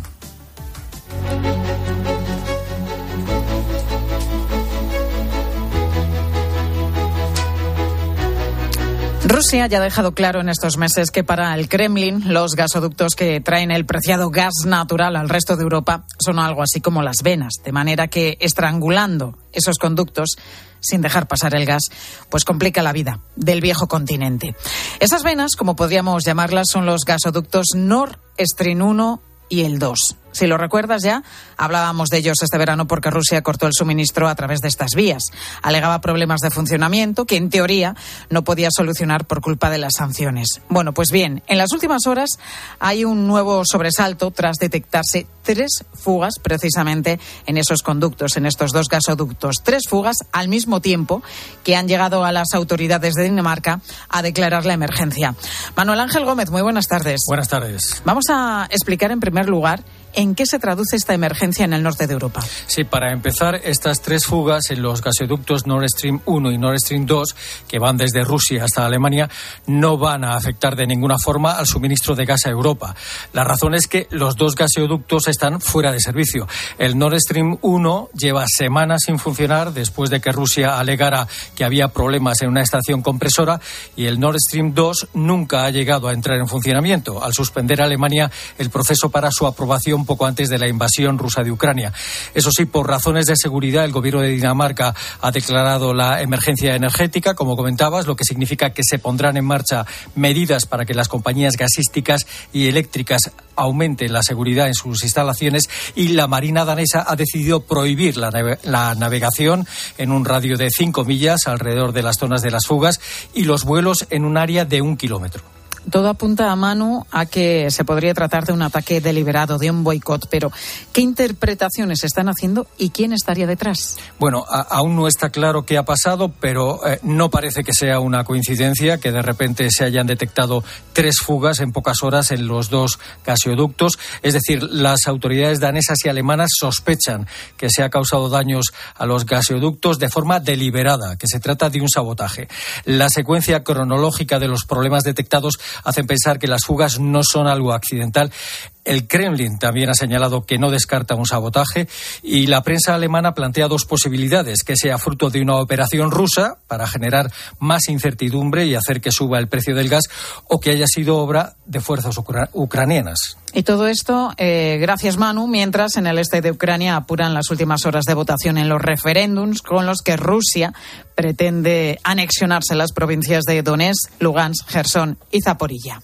Rusia ya ha dejado claro en estos meses que para el Kremlin los gasoductos que traen el preciado gas natural al resto de Europa son algo así como las venas, de manera que estrangulando esos conductos sin dejar pasar el gas, pues complica la vida del viejo continente. Esas venas, como podríamos llamarlas, son los gasoductos Nord Stream 1 y el 2. Si lo recuerdas ya, hablábamos de ellos este verano porque Rusia cortó el suministro a través de estas vías. Alegaba problemas de funcionamiento que, en teoría, no podía solucionar por culpa de las sanciones. Bueno, pues bien, en las últimas horas hay un nuevo sobresalto tras detectarse 3 fugas precisamente en esos conductos, en estos 2 gasoductos. 3 fugas al mismo tiempo que han llegado a las autoridades de Dinamarca a declarar la emergencia. Manuel Ángel Gómez, muy buenas tardes. Buenas tardes. Vamos a explicar en primer lugar ¿en qué se traduce esta emergencia en el norte de Europa? Sí, para empezar, estas 3 fugas en los gasoductos Nord Stream 1 y Nord Stream 2, que van desde Rusia hasta Alemania, no van a afectar de ninguna forma al suministro de gas a Europa. La razón es que los 2 gasoductos están fuera de servicio. El Nord Stream 1 lleva semanas sin funcionar después de que Rusia alegara que había problemas en una estación compresora, y el Nord Stream 2 nunca ha llegado a entrar en funcionamiento, al suspender Alemania el proceso para su aprobación poco antes de la invasión rusa de Ucrania. Eso sí, por razones de seguridad, el gobierno de Dinamarca ha declarado la emergencia energética, como comentabas, lo que significa que se pondrán en marcha medidas para que las compañías gasísticas y eléctricas aumenten la seguridad en sus instalaciones, y la Marina danesa ha decidido prohibir la navegación en un radio de 5 millas alrededor de las zonas de las fugas y los vuelos en un área de 1 kilómetro. Todo apunta, a Manu, a que se podría tratar de un ataque deliberado, de un boicot, pero ¿qué interpretaciones se están haciendo y quién estaría detrás? Bueno, aún no está claro qué ha pasado, pero no parece que sea una coincidencia que de repente se hayan detectado 3 fugas en pocas horas en los 2 gasoductos. Es decir, las autoridades danesas y alemanas sospechan que se ha causado daños a los gasoductos de forma deliberada, que se trata de un sabotaje. La secuencia cronológica de los problemas detectados hacen pensar que las fugas no son algo accidental. El Kremlin también ha señalado que no descarta un sabotaje, y la prensa alemana plantea 2 posibilidades: que sea fruto de una operación rusa para generar más incertidumbre y hacer que suba el precio del gas, o que haya sido obra de fuerzas ucranianas. Y todo esto, gracias, Manu, mientras en el este de Ucrania apuran las últimas horas de votación en los referéndums con los que Rusia pretende anexionarse las provincias de Donetsk, Lugansk, Jersón y Zaporilla.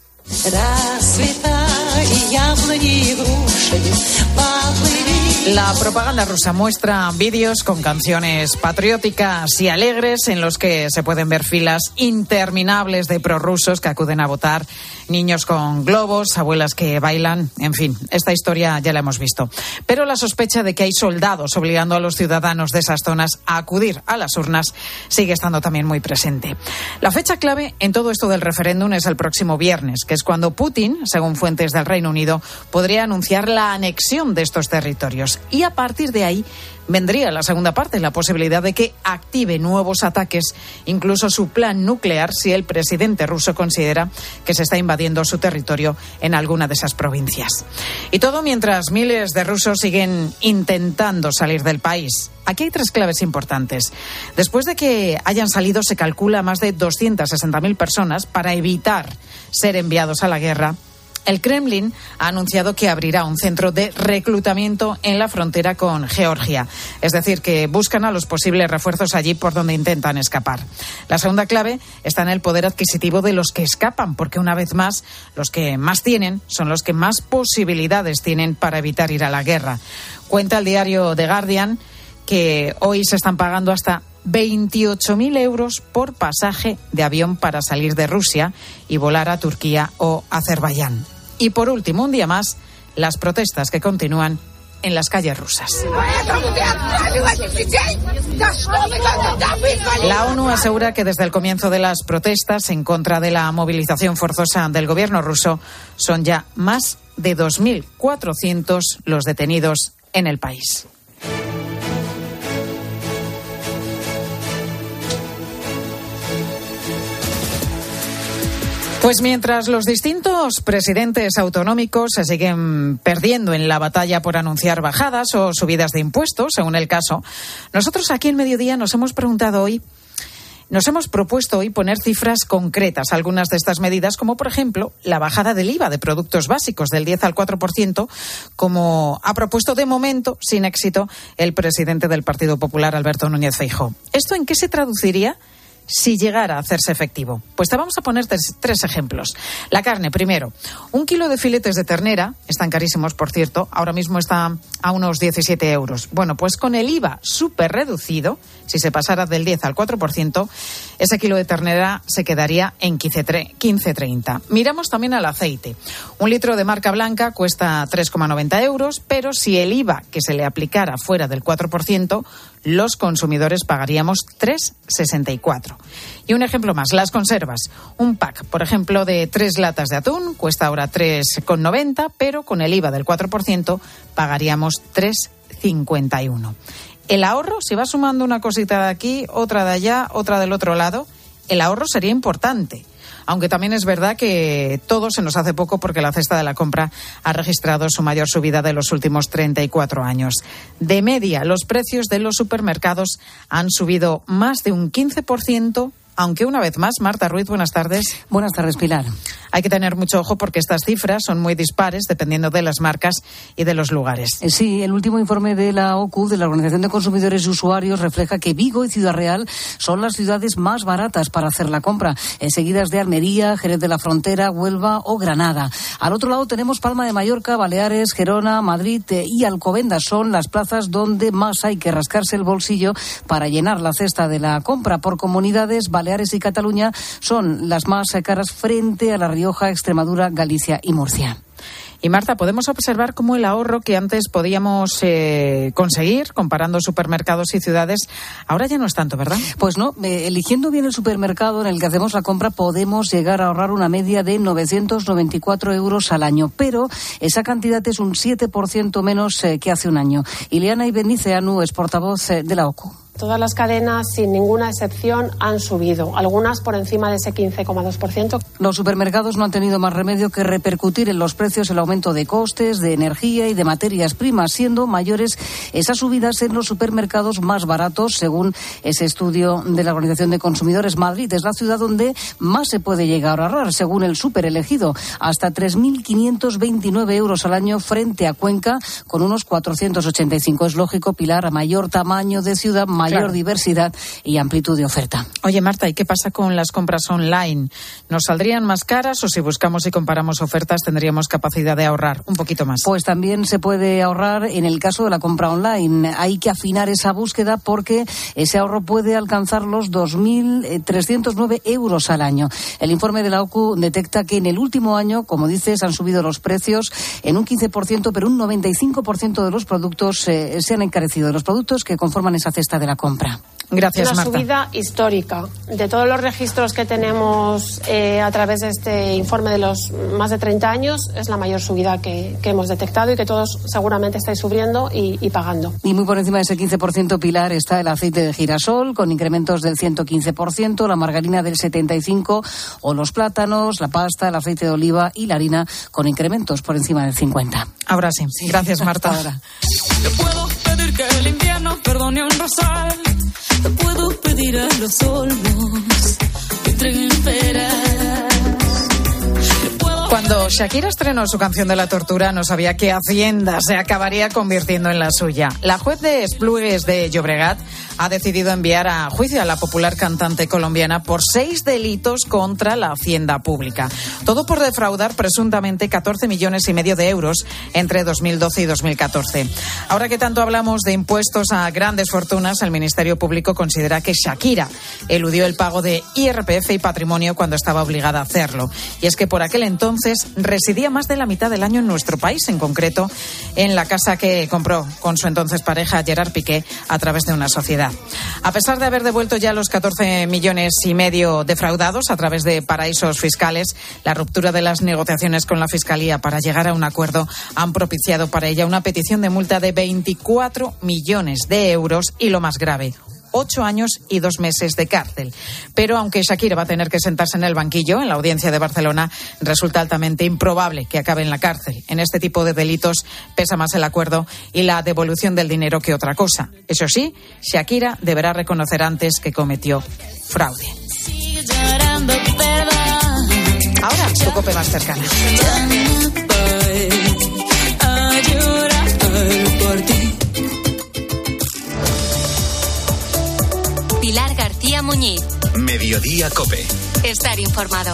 La propaganda rusa muestra vídeos con canciones patrióticas y alegres en los que se pueden ver filas interminables de prorrusos que acuden a votar, niños con globos, abuelas que bailan, en fin, esta historia ya la hemos visto. Pero la sospecha de que hay soldados obligando a los ciudadanos de esas zonas a acudir a las urnas sigue estando también muy presente. La fecha clave en todo esto del referéndum es el próximo viernes, que es cuando Putin, según fuentes del Reino Unido, podría anunciar la anexión de estos territorios. Y a partir de ahí vendría la segunda parte, la posibilidad de que active nuevos ataques, incluso su plan nuclear, si el presidente ruso considera que se está invadiendo su territorio en alguna de esas provincias. Y todo mientras miles de rusos siguen intentando salir del país. Aquí hay 3 claves importantes. Después de que hayan salido, se calcula más de 260.000 personas para evitar ser enviados a la guerra. El Kremlin ha anunciado que abrirá un centro de reclutamiento en la frontera con Georgia. Es decir, que buscan a los posibles refuerzos allí por donde intentan escapar. La segunda clave está en el poder adquisitivo de los que escapan, porque una vez más, los que más tienen son los que más posibilidades tienen para evitar ir a la guerra. Cuenta el diario The Guardian que hoy se están pagando hasta 28.000 euros por pasaje de avión para salir de Rusia y volar a Turquía o Azerbaiyán. Y por último, un día más, las protestas que continúan en las calles rusas. La ONU asegura que desde el comienzo de las protestas en contra de la movilización forzosa del gobierno ruso son ya más de 2.400 los detenidos en el país. Pues mientras los distintos presidentes autonómicos se siguen perdiendo en la batalla por anunciar bajadas o subidas de impuestos, según el caso, nosotros aquí en Mediodía nos hemos propuesto hoy poner cifras concretas a algunas de estas medidas, como por ejemplo la bajada del IVA de productos básicos del 10 al 4%, como ha propuesto de momento, sin éxito, el presidente del Partido Popular, Alberto Núñez Feijóo. ¿Esto en qué se traduciría si llegara a hacerse efectivo? Pues te vamos a poner 3 ejemplos. La carne, primero. 1 kilo de filetes de ternera, están carísimos, por cierto, ahora mismo está a unos 17 euros. Bueno, pues con el IVA súper reducido, si se pasara del 10 al 4%, ese kilo de ternera se quedaría en 15,30. Miramos también al aceite. 1 litro de marca blanca cuesta 3,90 euros, pero si el IVA que se le aplicara fuera del 4%, los consumidores pagaríamos 3,64. Y un ejemplo más, las conservas. Un pack, por ejemplo, de 3 latas de atún cuesta ahora 3,90, pero con el IVA del 4% pagaríamos 3,51. El ahorro, si va sumando una cosita de aquí, otra de allá, otra del otro lado, el ahorro sería importante. Aunque también es verdad que todo se nos hace poco porque la cesta de la compra ha registrado su mayor subida de los últimos 34 años. De media, los precios de los supermercados han subido más de un 15%, aunque una vez más, Marta Ruiz, buenas tardes. Buenas tardes, Pilar. Hay que tener mucho ojo porque estas cifras son muy dispares dependiendo de las marcas y de los lugares. Sí, el último informe de la OCU, de la Organización de Consumidores y Usuarios, refleja que Vigo y Ciudad Real son las ciudades más baratas para hacer la compra, seguidas de Almería, Jerez de la Frontera, Huelva o Granada. Al otro lado tenemos Palma de Mallorca, Baleares, Gerona, Madrid y Alcobendas. Son las plazas donde más hay que rascarse el bolsillo para llenar la cesta de la compra. Por comunidades, Baleares y Cataluña son las más caras frente a La Rioja, Extremadura, Galicia y Murcia. Y Marta, podemos observar cómo el ahorro que antes podíamos conseguir comparando supermercados y ciudades, ahora ya no es tanto, ¿verdad? Pues no, eligiendo bien el supermercado en el que hacemos la compra podemos llegar a ahorrar una media de 994 euros al año, pero esa cantidad es un 7% menos que hace un año. Ileana Ibeniceanu es portavoz de la OCU. Todas las cadenas, sin ninguna excepción, han subido, algunas por encima de ese 15,2%. Los supermercados no han tenido más remedio que repercutir en los precios el aumento de costes, de energía y de materias primas, siendo mayores esas subidas en los supermercados más baratos, según ese estudio de la Organización de Consumidores. Madrid es la ciudad donde más se puede llegar a ahorrar, según el súper elegido, hasta 3.529 euros al año frente a Cuenca, con unos 485. Es lógico, Pilar, a mayor tamaño de ciudad, mayor diversidad y amplitud de oferta. Oye, Marta, ¿y qué pasa con las compras online? ¿Nos saldrían más caras o si buscamos y comparamos ofertas tendríamos capacidad de ahorrar un poquito más? Pues también se puede ahorrar en el caso de la compra online. Hay que afinar esa búsqueda porque ese ahorro puede alcanzar los 2.309 euros al año. El informe de la OCU detecta que en el último año, como dices, han subido los precios en un 15%, pero un 95% de los productos se han encarecido, de los productos que conforman esa cesta de la la compra. Gracias, Una Marta. subida histórica. De todos los registros que tenemos a través de este informe de los más de 30 años, es la mayor subida que hemos detectado y que todos seguramente estáis sufriendo y pagando. Y muy por encima de ese 15%, Pilar, está el aceite de girasol, con incrementos del 115%, la margarina del 75%, o los plátanos, la pasta, el aceite de oliva y la harina, con incrementos por encima del 50%. Ahora sí. Gracias, Marta. Ahora. Te puedo pedir que el invierno perdone un rosal. Te puedo pedir a los olmos que entreguen peras. Cuando Shakira estrenó su canción de la tortura, no sabía que Hacienda se acabaría convirtiendo en la suya. La juez de Esplugues de Llobregat ha decidido enviar a juicio a la popular cantante colombiana por 6 delitos contra la hacienda pública. Todo por defraudar presuntamente 14,5 millones de euros entre 2012 y 2014. Ahora que tanto hablamos de impuestos a grandes fortunas, el Ministerio Público considera que Shakira eludió el pago de IRPF y patrimonio cuando estaba obligada a hacerlo. Y es que por aquel entonces residía más de la mitad del año en nuestro país, en concreto en la casa que compró con su entonces pareja Gerard Piqué a través de una sociedad. A pesar de haber devuelto ya los 14,5 millones defraudados a través de paraísos fiscales, la ruptura de las negociaciones con la Fiscalía para llegar a un acuerdo han propiciado para ella una petición de multa de 24 millones de euros y, lo más grave, 8 años y 2 meses de cárcel. Pero aunque Shakira va a tener que sentarse en el banquillo en la audiencia de Barcelona, resulta altamente improbable que acabe en la cárcel. En este tipo de delitos pesa más el acuerdo y la devolución del dinero que otra cosa. Eso sí, Shakira deberá reconocer antes que cometió fraude. Ahora, tu COPE más cercana. Pilar García Muñiz. Mediodía COPE. Estar informado.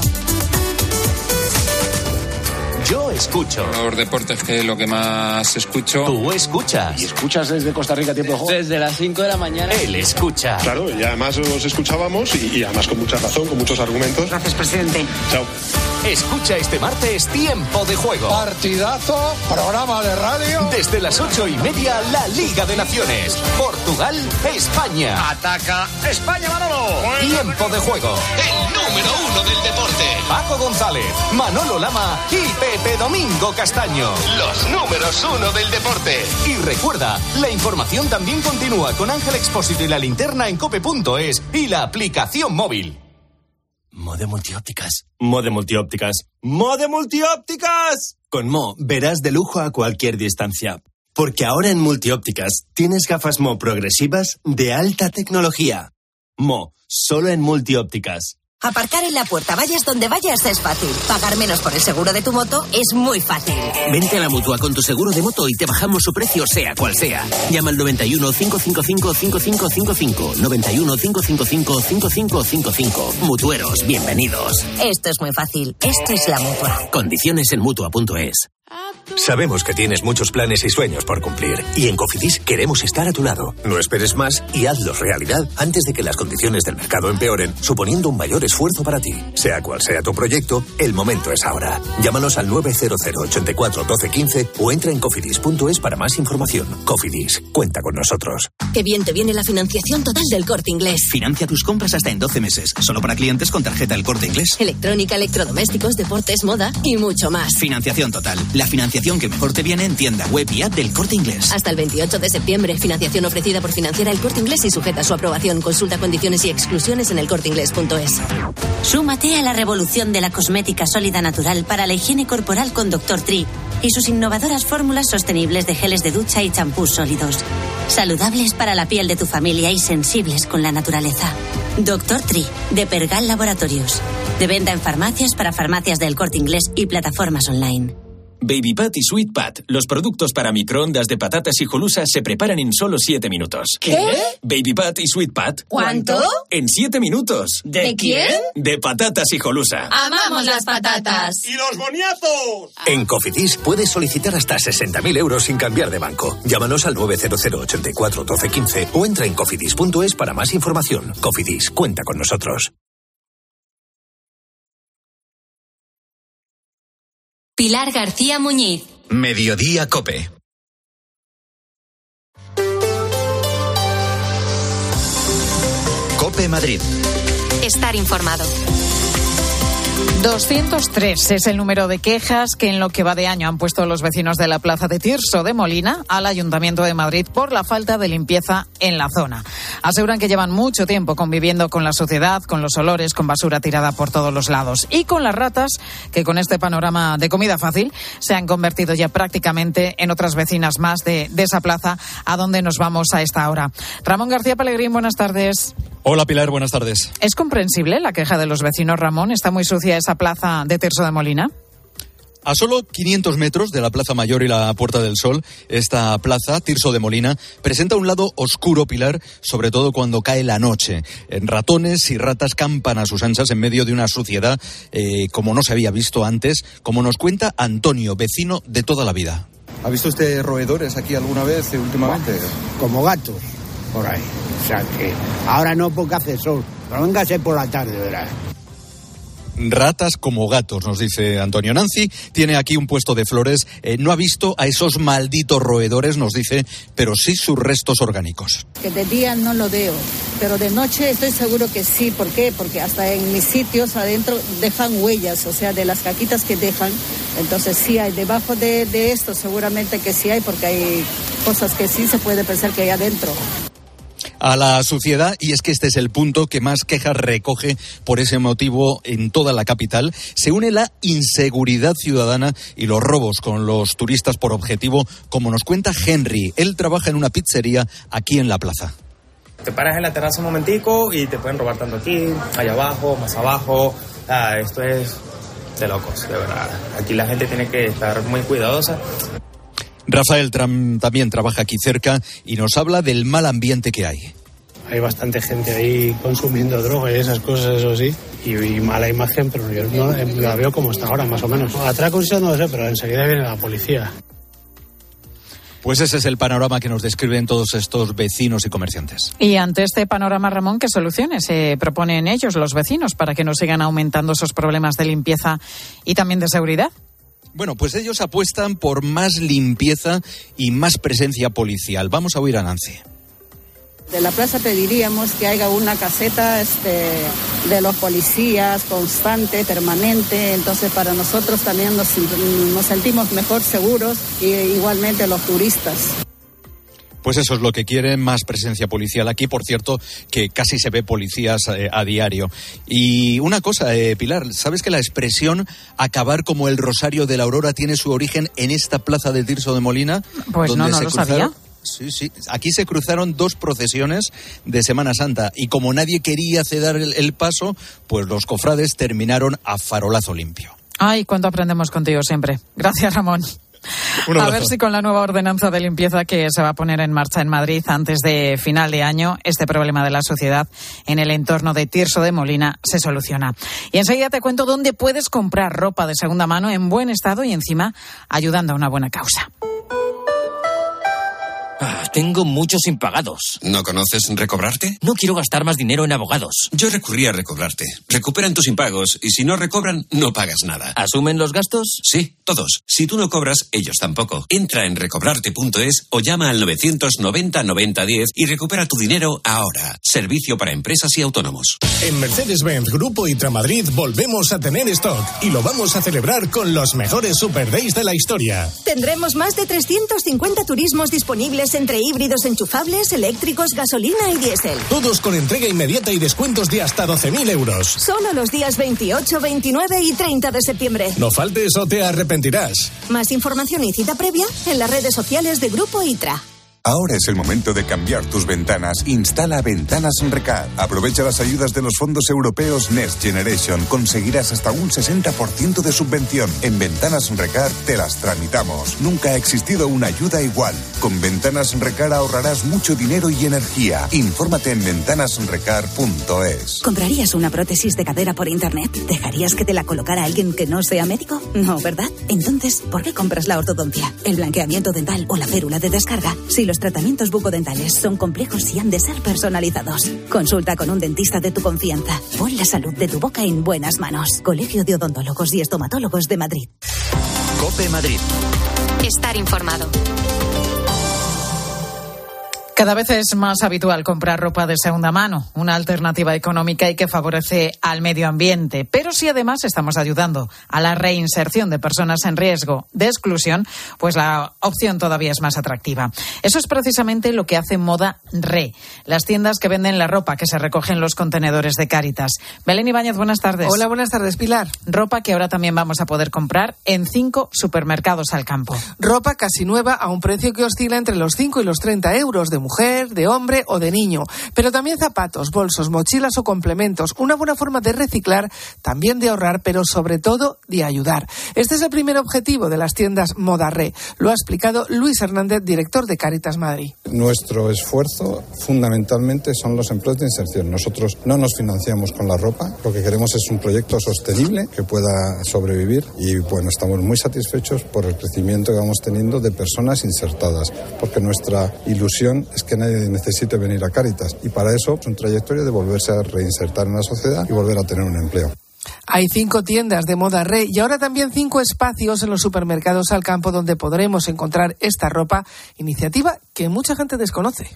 Yo escucho. Los deportes, que es lo que más escucho. Tú escuchas. ¿Y escuchas desde Costa Rica tiempo de juego? Desde las 5 de la mañana. Él escucha. Claro, y además os escuchábamos y además con mucha razón, con muchos argumentos. Gracias, presidente. Chao. Escucha este martes Tiempo de Juego. Partidazo, programa de radio. Desde las 8:30, la Liga de Naciones. Portugal, España. Ataca España, Manolo. Tiempo de Juego. El número 1 del deporte. Paco González, Manolo Lama y Pepe Domingo Castaño. Los números 1 del deporte. Y recuerda, la información también continúa con Ángel Expósito y la linterna en cope.es y la aplicación móvil. Mode Multiópticas. Mode Multiópticas. ¡Mode Multiópticas! Con Mo verás de lujo a cualquier distancia. Porque ahora en Multiópticas tienes gafas Mo progresivas de alta tecnología. Mo, solo en Multiópticas. Aparcar en la puerta, vayas donde vayas, es fácil. Pagar menos por el seguro de tu moto es muy fácil. Vente a la Mutua con tu seguro de moto y te bajamos su precio, sea cual sea. Llama al 91 555 5555. 91 555 5555. Mutueros, bienvenidos. Esto es muy fácil. Esto es la Mutua. Condiciones en Mutua.es. Sabemos que tienes muchos planes y sueños por cumplir, y en Cofidis queremos estar a tu lado. No esperes más y hazlos realidad antes de que las condiciones del mercado empeoren, suponiendo un mayor esfuerzo para ti. Sea cual sea tu proyecto, el momento es ahora. Llámanos al 900 84 12 15 o entra en cofidis.es para más información. Cofidis, cuenta con nosotros. Qué bien te viene la financiación total del Corte Inglés. Financia tus compras hasta en 12 meses, solo para clientes con tarjeta El Corte Inglés. Electrónica, electrodomésticos, deportes, moda y mucho más. Financiación total. La financiación que mejor te viene en tienda, web y app del Corte Inglés. Hasta el 28 de septiembre. Financiación ofrecida por Financiera El Corte Inglés y sujeta a su aprobación. Consulta condiciones y exclusiones en elcorteinglés.es. Súmate a la revolución de la cosmética sólida natural para la higiene corporal con Dr. Tree y sus innovadoras fórmulas sostenibles de geles de ducha y champús sólidos. Saludables para la piel de tu familia y sensibles con la naturaleza. Dr. Tree, de Pergal Laboratorios. De venta en farmacias para farmacias del Corte Inglés y plataformas online. Baby Pat y Sweet Pat, los productos para microondas de patatas hijolusa se preparan en solo 7 minutos. ¿Qué? Baby Pat y Sweet Pat. ¿Cuánto? En 7 minutos. ¿De quién? De patatas hijolusa. ¡Amamos las patatas! ¡Y los boniatos! En Cofidis puedes solicitar hasta 60.000 euros sin cambiar de banco. Llámanos al 900 84 12 15 o entra en cofidis.es para más información. Cofidis, cuenta con nosotros. Pilar García Muñiz. Mediodía COPE. COPE Madrid. Estar informado. 203 es el número de quejas que en lo que va de año han puesto los vecinos de la plaza de Tirso de Molina al Ayuntamiento de Madrid por la falta de limpieza en la zona. Aseguran que llevan mucho tiempo conviviendo con la suciedad, con los olores, con basura tirada por todos los lados y con las ratas que con este panorama de comida fácil se han convertido ya prácticamente en otras vecinas más de esa plaza a donde nos vamos a esta hora. Ramón García Pellegrín, buenas tardes. Hola Pilar, buenas tardes. ¿Es comprensible la queja de los vecinos, Ramón? ¿Está muy sucia esa plaza de Tirso de Molina? A solo 500 metros de la Plaza Mayor y la Puerta del Sol, esta plaza, Tirso de Molina, presenta un lado oscuro, Pilar, sobre todo cuando cae la noche. Ratones y ratas campan a sus anchas en medio de una suciedad como no se había visto antes, como nos cuenta Antonio, vecino de toda la vida. ¿Ha visto usted roedores aquí alguna vez últimamente? Como gatos, por ahí. O sea que ahora no porque hace sol, pero véngase por la tarde, verás. Ratas como gatos, nos dice Antonio. Nancy tiene aquí un puesto de flores. No ha visto a esos malditos roedores, nos dice, pero sí sus restos orgánicos. Que de día no lo veo, pero de noche estoy seguro que sí. ¿Por qué? Porque hasta en mis sitios adentro dejan huellas, o sea, de las caquitas que dejan. Entonces sí hay, debajo de esto seguramente que sí hay, porque hay cosas que sí se puede pensar que hay adentro. A la suciedad, y es que este es el punto que más quejas recoge por ese motivo en toda la capital, se une la inseguridad ciudadana y los robos con los turistas por objetivo, como nos cuenta Henry. Él trabaja en una pizzería aquí en la plaza. Te paras en la terraza un momentico y te pueden robar tanto aquí, allá abajo, más abajo. Esto es de locos, de verdad. Aquí la gente tiene que estar muy cuidadosa. Rafael también trabaja aquí cerca y nos habla del mal ambiente que hay. Hay bastante gente ahí consumiendo droga y esas cosas, eso sí, y mala imagen, pero yo no la veo como está ahora, más o menos. Atracos yo no lo sé, pero enseguida viene la policía. Pues ese es el panorama que nos describen todos estos vecinos y comerciantes. Y ante este panorama, Ramón, ¿qué soluciones se proponen ellos, los vecinos, para que no sigan aumentando esos problemas de limpieza y también de seguridad? Bueno, pues ellos apuestan por más limpieza y más presencia policial. Vamos a oír a Nancy. De la plaza pediríamos que haya una caseta de los policías constante, permanente. Entonces para nosotros también nos sentimos mejor seguros y igualmente los turistas. Pues eso es lo que quieren, más presencia policial aquí. Por cierto, que casi se ve policías a diario. Y una cosa, Pilar, ¿sabes que la expresión acabar como el Rosario de la Aurora tiene su origen en esta plaza de Tirso de Molina? Pues no lo sabía. Sí. Aquí se cruzaron dos procesiones de Semana Santa y como nadie quería ceder el paso, pues los cofrades terminaron a farolazo limpio. Ay, cuánto aprendemos contigo siempre. Gracias, Ramón. A ver si con la nueva ordenanza de limpieza que se va a poner en marcha en Madrid antes de final de año, este problema de la suciedad en el entorno de Tirso de Molina se soluciona. Y enseguida te cuento dónde puedes comprar ropa de segunda mano en buen estado y encima ayudando a una buena causa. Tengo muchos impagados. ¿No conoces Recobrarte? No quiero gastar más dinero en abogados. Yo recurrí a Recobrarte. Recuperan tus impagos y si no recobran, no pagas nada. ¿Asumen los gastos? Sí, todos. Si tú no cobras, ellos tampoco. Entra en recobrarte.es o llama al 990 90 10 y recupera tu dinero ahora. Servicio para empresas y autónomos. En Mercedes-Benz Grupo ITRA Madrid volvemos a tener stock y lo vamos a celebrar con los mejores Super Days de la historia. Tendremos más de 350 turismos disponibles entre híbridos enchufables, eléctricos, gasolina y diésel. Todos con entrega inmediata y descuentos de hasta 12.000 euros. Solo los días 28, 29 y 30 de septiembre. No faltes o te arrepentirás. Más información y cita previa en las redes sociales de Grupo ITRA. Ahora es el momento de cambiar tus ventanas. Instala Ventanas Recar. Aprovecha las ayudas de los fondos europeos Next Generation. Conseguirás hasta un 60% de subvención. En Ventanas Recar te las tramitamos. Nunca ha existido una ayuda igual. Con Ventanas Recar ahorrarás mucho dinero y energía. Infórmate en ventanasrecar.es. ¿Comprarías una prótesis de cadera por internet? ¿Dejarías que te la colocara alguien que no sea médico? No, ¿verdad? Entonces, ¿por qué compras la ortodoncia, el blanqueamiento dental o la férula de descarga? Si los tratamientos bucodentales son complejos y han de ser personalizados. Consulta con un dentista de tu confianza. Pon la salud de tu boca en buenas manos. Colegio de Odontólogos y Estomatólogos de Madrid. COPE Madrid. Estar informado. Cada vez es más habitual comprar ropa de segunda mano, una alternativa económica y que favorece al medio ambiente. Pero si además estamos ayudando a la reinserción de personas en riesgo de exclusión, pues la opción todavía es más atractiva. Eso es precisamente lo que hace Moda Re, las tiendas que venden la ropa que se recoge en los contenedores de Cáritas. Belén Ibáñez, buenas tardes. Hola, buenas tardes, Pilar. Ropa que ahora también vamos a poder comprar en 5 supermercados Alcampo. Ropa casi nueva a un precio que oscila entre los 5 y los 30 euros de mujer, de hombre o de niño. Pero también zapatos, bolsos, mochilas o complementos. Una buena forma de reciclar, también de ahorrar, pero sobre todo de ayudar. Este es el primer objetivo de las tiendas Moda Re. Lo ha explicado Luis Hernández, director de Cáritas Madrid. Nuestro esfuerzo fundamentalmente son los empleos de inserción. Nosotros no nos financiamos con la ropa. Lo que queremos es un proyecto sostenible que pueda sobrevivir y bueno, estamos muy satisfechos por el crecimiento que vamos teniendo de personas insertadas, porque nuestra ilusión es que nadie necesite venir a Cáritas y para eso es un trayectoria de volverse a reinsertar en la sociedad y volver a tener un empleo. Hay 5 tiendas de Moda Re y ahora también 5 espacios en los supermercados Alcampo donde podremos encontrar esta ropa, iniciativa que mucha gente desconoce.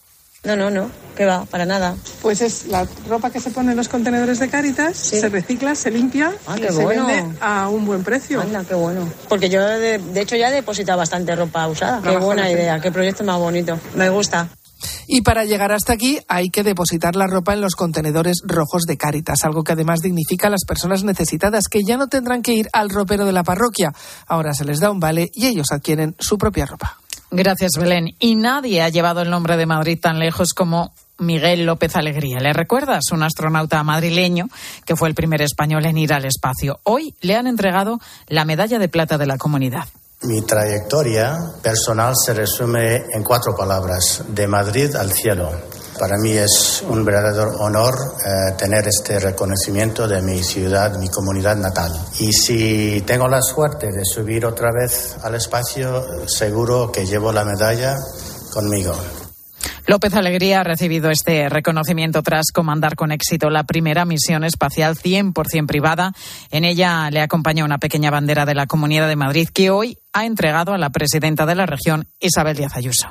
No, que va, para nada. Pues es la ropa que se pone en los contenedores de Cáritas, sí. Se recicla, se limpia y se vende a un buen precio. Anda, qué bueno. Porque yo, de hecho, ya he depositado bastante ropa usada. Qué buena idea, qué proyecto más bonito. Me gusta. Y para llegar hasta aquí hay que depositar la ropa en los contenedores rojos de Cáritas, algo que además dignifica a las personas necesitadas que ya no tendrán que ir al ropero de la parroquia. Ahora se les da un vale y ellos adquieren su propia ropa. Gracias, Belén. Y nadie ha llevado el nombre de Madrid tan lejos como Miguel López Alegría. ¿Le recuerdas? Un astronauta madrileño que fue el primer español en ir al espacio. Hoy le han entregado la medalla de plata de la Comunidad. Mi trayectoria personal se resume en 4 palabras: de Madrid al cielo. Para mí es un verdadero honor tener este reconocimiento de mi ciudad, mi comunidad natal. Y si tengo la suerte de subir otra vez al espacio, seguro que llevo la medalla conmigo. López Alegría ha recibido este reconocimiento tras comandar con éxito la primera misión espacial 100% privada. En ella le acompaña una pequeña bandera de la Comunidad de Madrid que hoy ha entregado a la presidenta de la región, Isabel Díaz Ayuso.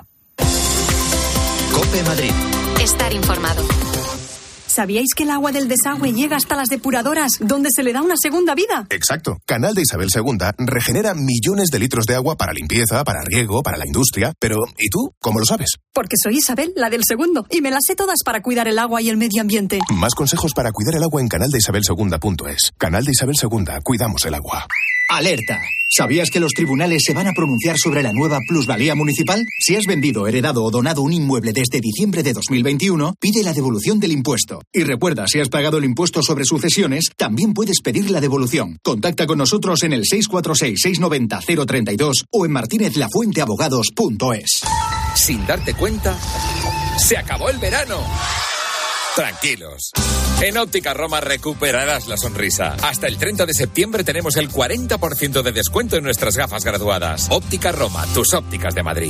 COPE Madrid. Estar informado. ¿Sabíais que el agua del desagüe llega hasta las depuradoras, donde se le da una segunda vida? Exacto. Canal de Isabel II regenera millones de litros de agua para limpieza, para riego, para la industria. Pero, ¿y tú? ¿Cómo lo sabes? Porque soy Isabel, la del segundo, y me las sé todas para cuidar el agua y el medio ambiente. Más consejos para cuidar el agua en canaldeisabelsegunda.es. Canal de Isabel II. Cuidamos el agua. ¡Alerta! ¿Sabías que los tribunales se van a pronunciar sobre la nueva plusvalía municipal? Si has vendido, heredado o donado un inmueble desde diciembre de 2021, pide la devolución del impuesto. Y recuerda, si has pagado el impuesto sobre sucesiones, también puedes pedir la devolución. Contacta con nosotros en el 646-690-032 o en martinezlafuenteabogados.es. Sin darte cuenta, se acabó el verano. Tranquilos. En Óptica Roma recuperarás la sonrisa. Hasta el 30 de septiembre tenemos el 40% de descuento en nuestras gafas graduadas. Óptica Roma, tus ópticas de Madrid.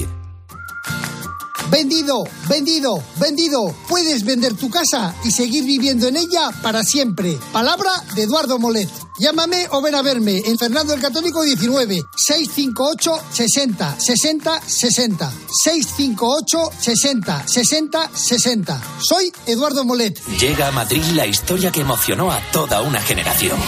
Vendido, vendido, vendido. Puedes vender tu casa y seguir viviendo en ella para siempre. Palabra de Eduardo Molet. Llámame o ven a verme en Fernando el Católico 19 658 60 60 60 658 60 60 60. Soy Eduardo Molet. Llega a Madrid la historia que emocionó a toda una generación.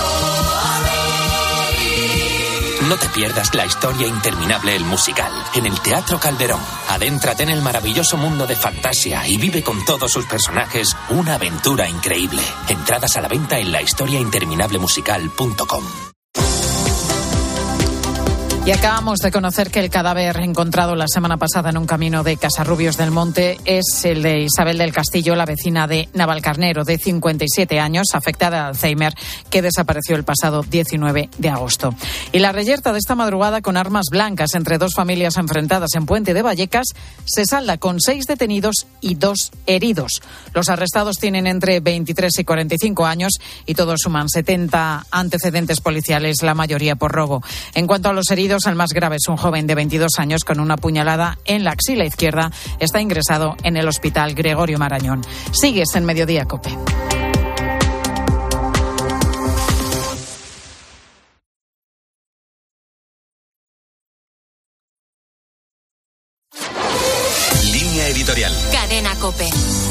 No te pierdas la historia interminable, el musical, en el Teatro Calderón. Adéntrate en el maravilloso mundo de Fantasia y vive con todos sus personajes una aventura increíble. Entradas a la venta en lahistoriainterminablemusical.com. Y acabamos de conocer que el cadáver encontrado la semana pasada en un camino de Casarrubios del Monte es el de Isabel del Castillo, la vecina de Navalcarnero, de 57 años, afectada de Alzheimer, que desapareció el pasado 19 de agosto. Y la reyerta de esta madrugada con armas blancas entre 2 familias enfrentadas en Puente de Vallecas se salda con 6 detenidos y 2 heridos. Los arrestados tienen entre 23 y 45 años y todos suman 70 antecedentes policiales, la mayoría por robo. En cuanto a los heridos, el más grave es un joven de 22 años con una puñalada en la axila izquierda. Está ingresado en el Hospital Gregorio Marañón. Sigues en Mediodía COPE. editorial. Cadena COPE.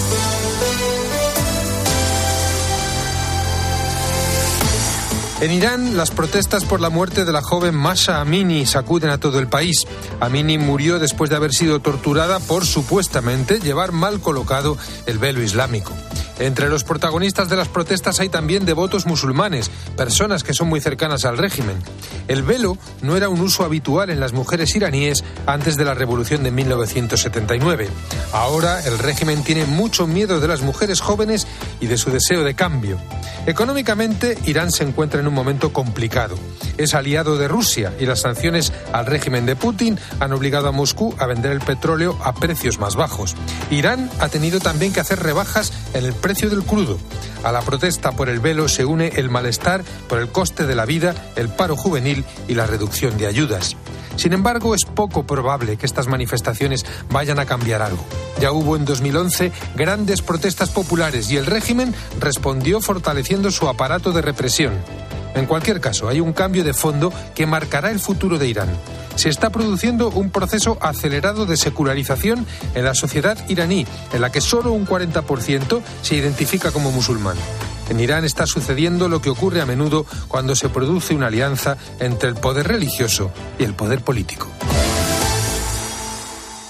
En Irán, las protestas por la muerte de la joven Mahsa Amini sacuden a todo el país. Amini murió después de haber sido torturada por, supuestamente, llevar mal colocado el velo islámico. Entre los protagonistas de las protestas hay también devotos musulmanes, personas que son muy cercanas al régimen. El velo no era un uso habitual en las mujeres iraníes antes de la revolución de 1979. Ahora el régimen tiene mucho miedo de las mujeres jóvenes y de su deseo de cambio. Económicamente, Irán se encuentra en un momento complicado. Es aliado de Rusia y las sanciones al régimen de Putin han obligado a Moscú a vender el petróleo a precios más bajos. Irán ha tenido también que hacer rebajas en el precio del crudo. A la protesta por el velo se une el malestar por el coste de la vida, el paro juvenil y la reducción de ayudas. Sin embargo, es poco probable que estas manifestaciones vayan a cambiar algo. Ya hubo en 2011 grandes protestas populares y el régimen respondió fortaleciendo su aparato de represión. En cualquier caso, hay un cambio de fondo que marcará el futuro de Irán. Se está produciendo un proceso acelerado de secularización en la sociedad iraní, en la que solo un 40% se identifica como musulmán. En Irán está sucediendo lo que ocurre a menudo cuando se produce una alianza entre el poder religioso y el poder político.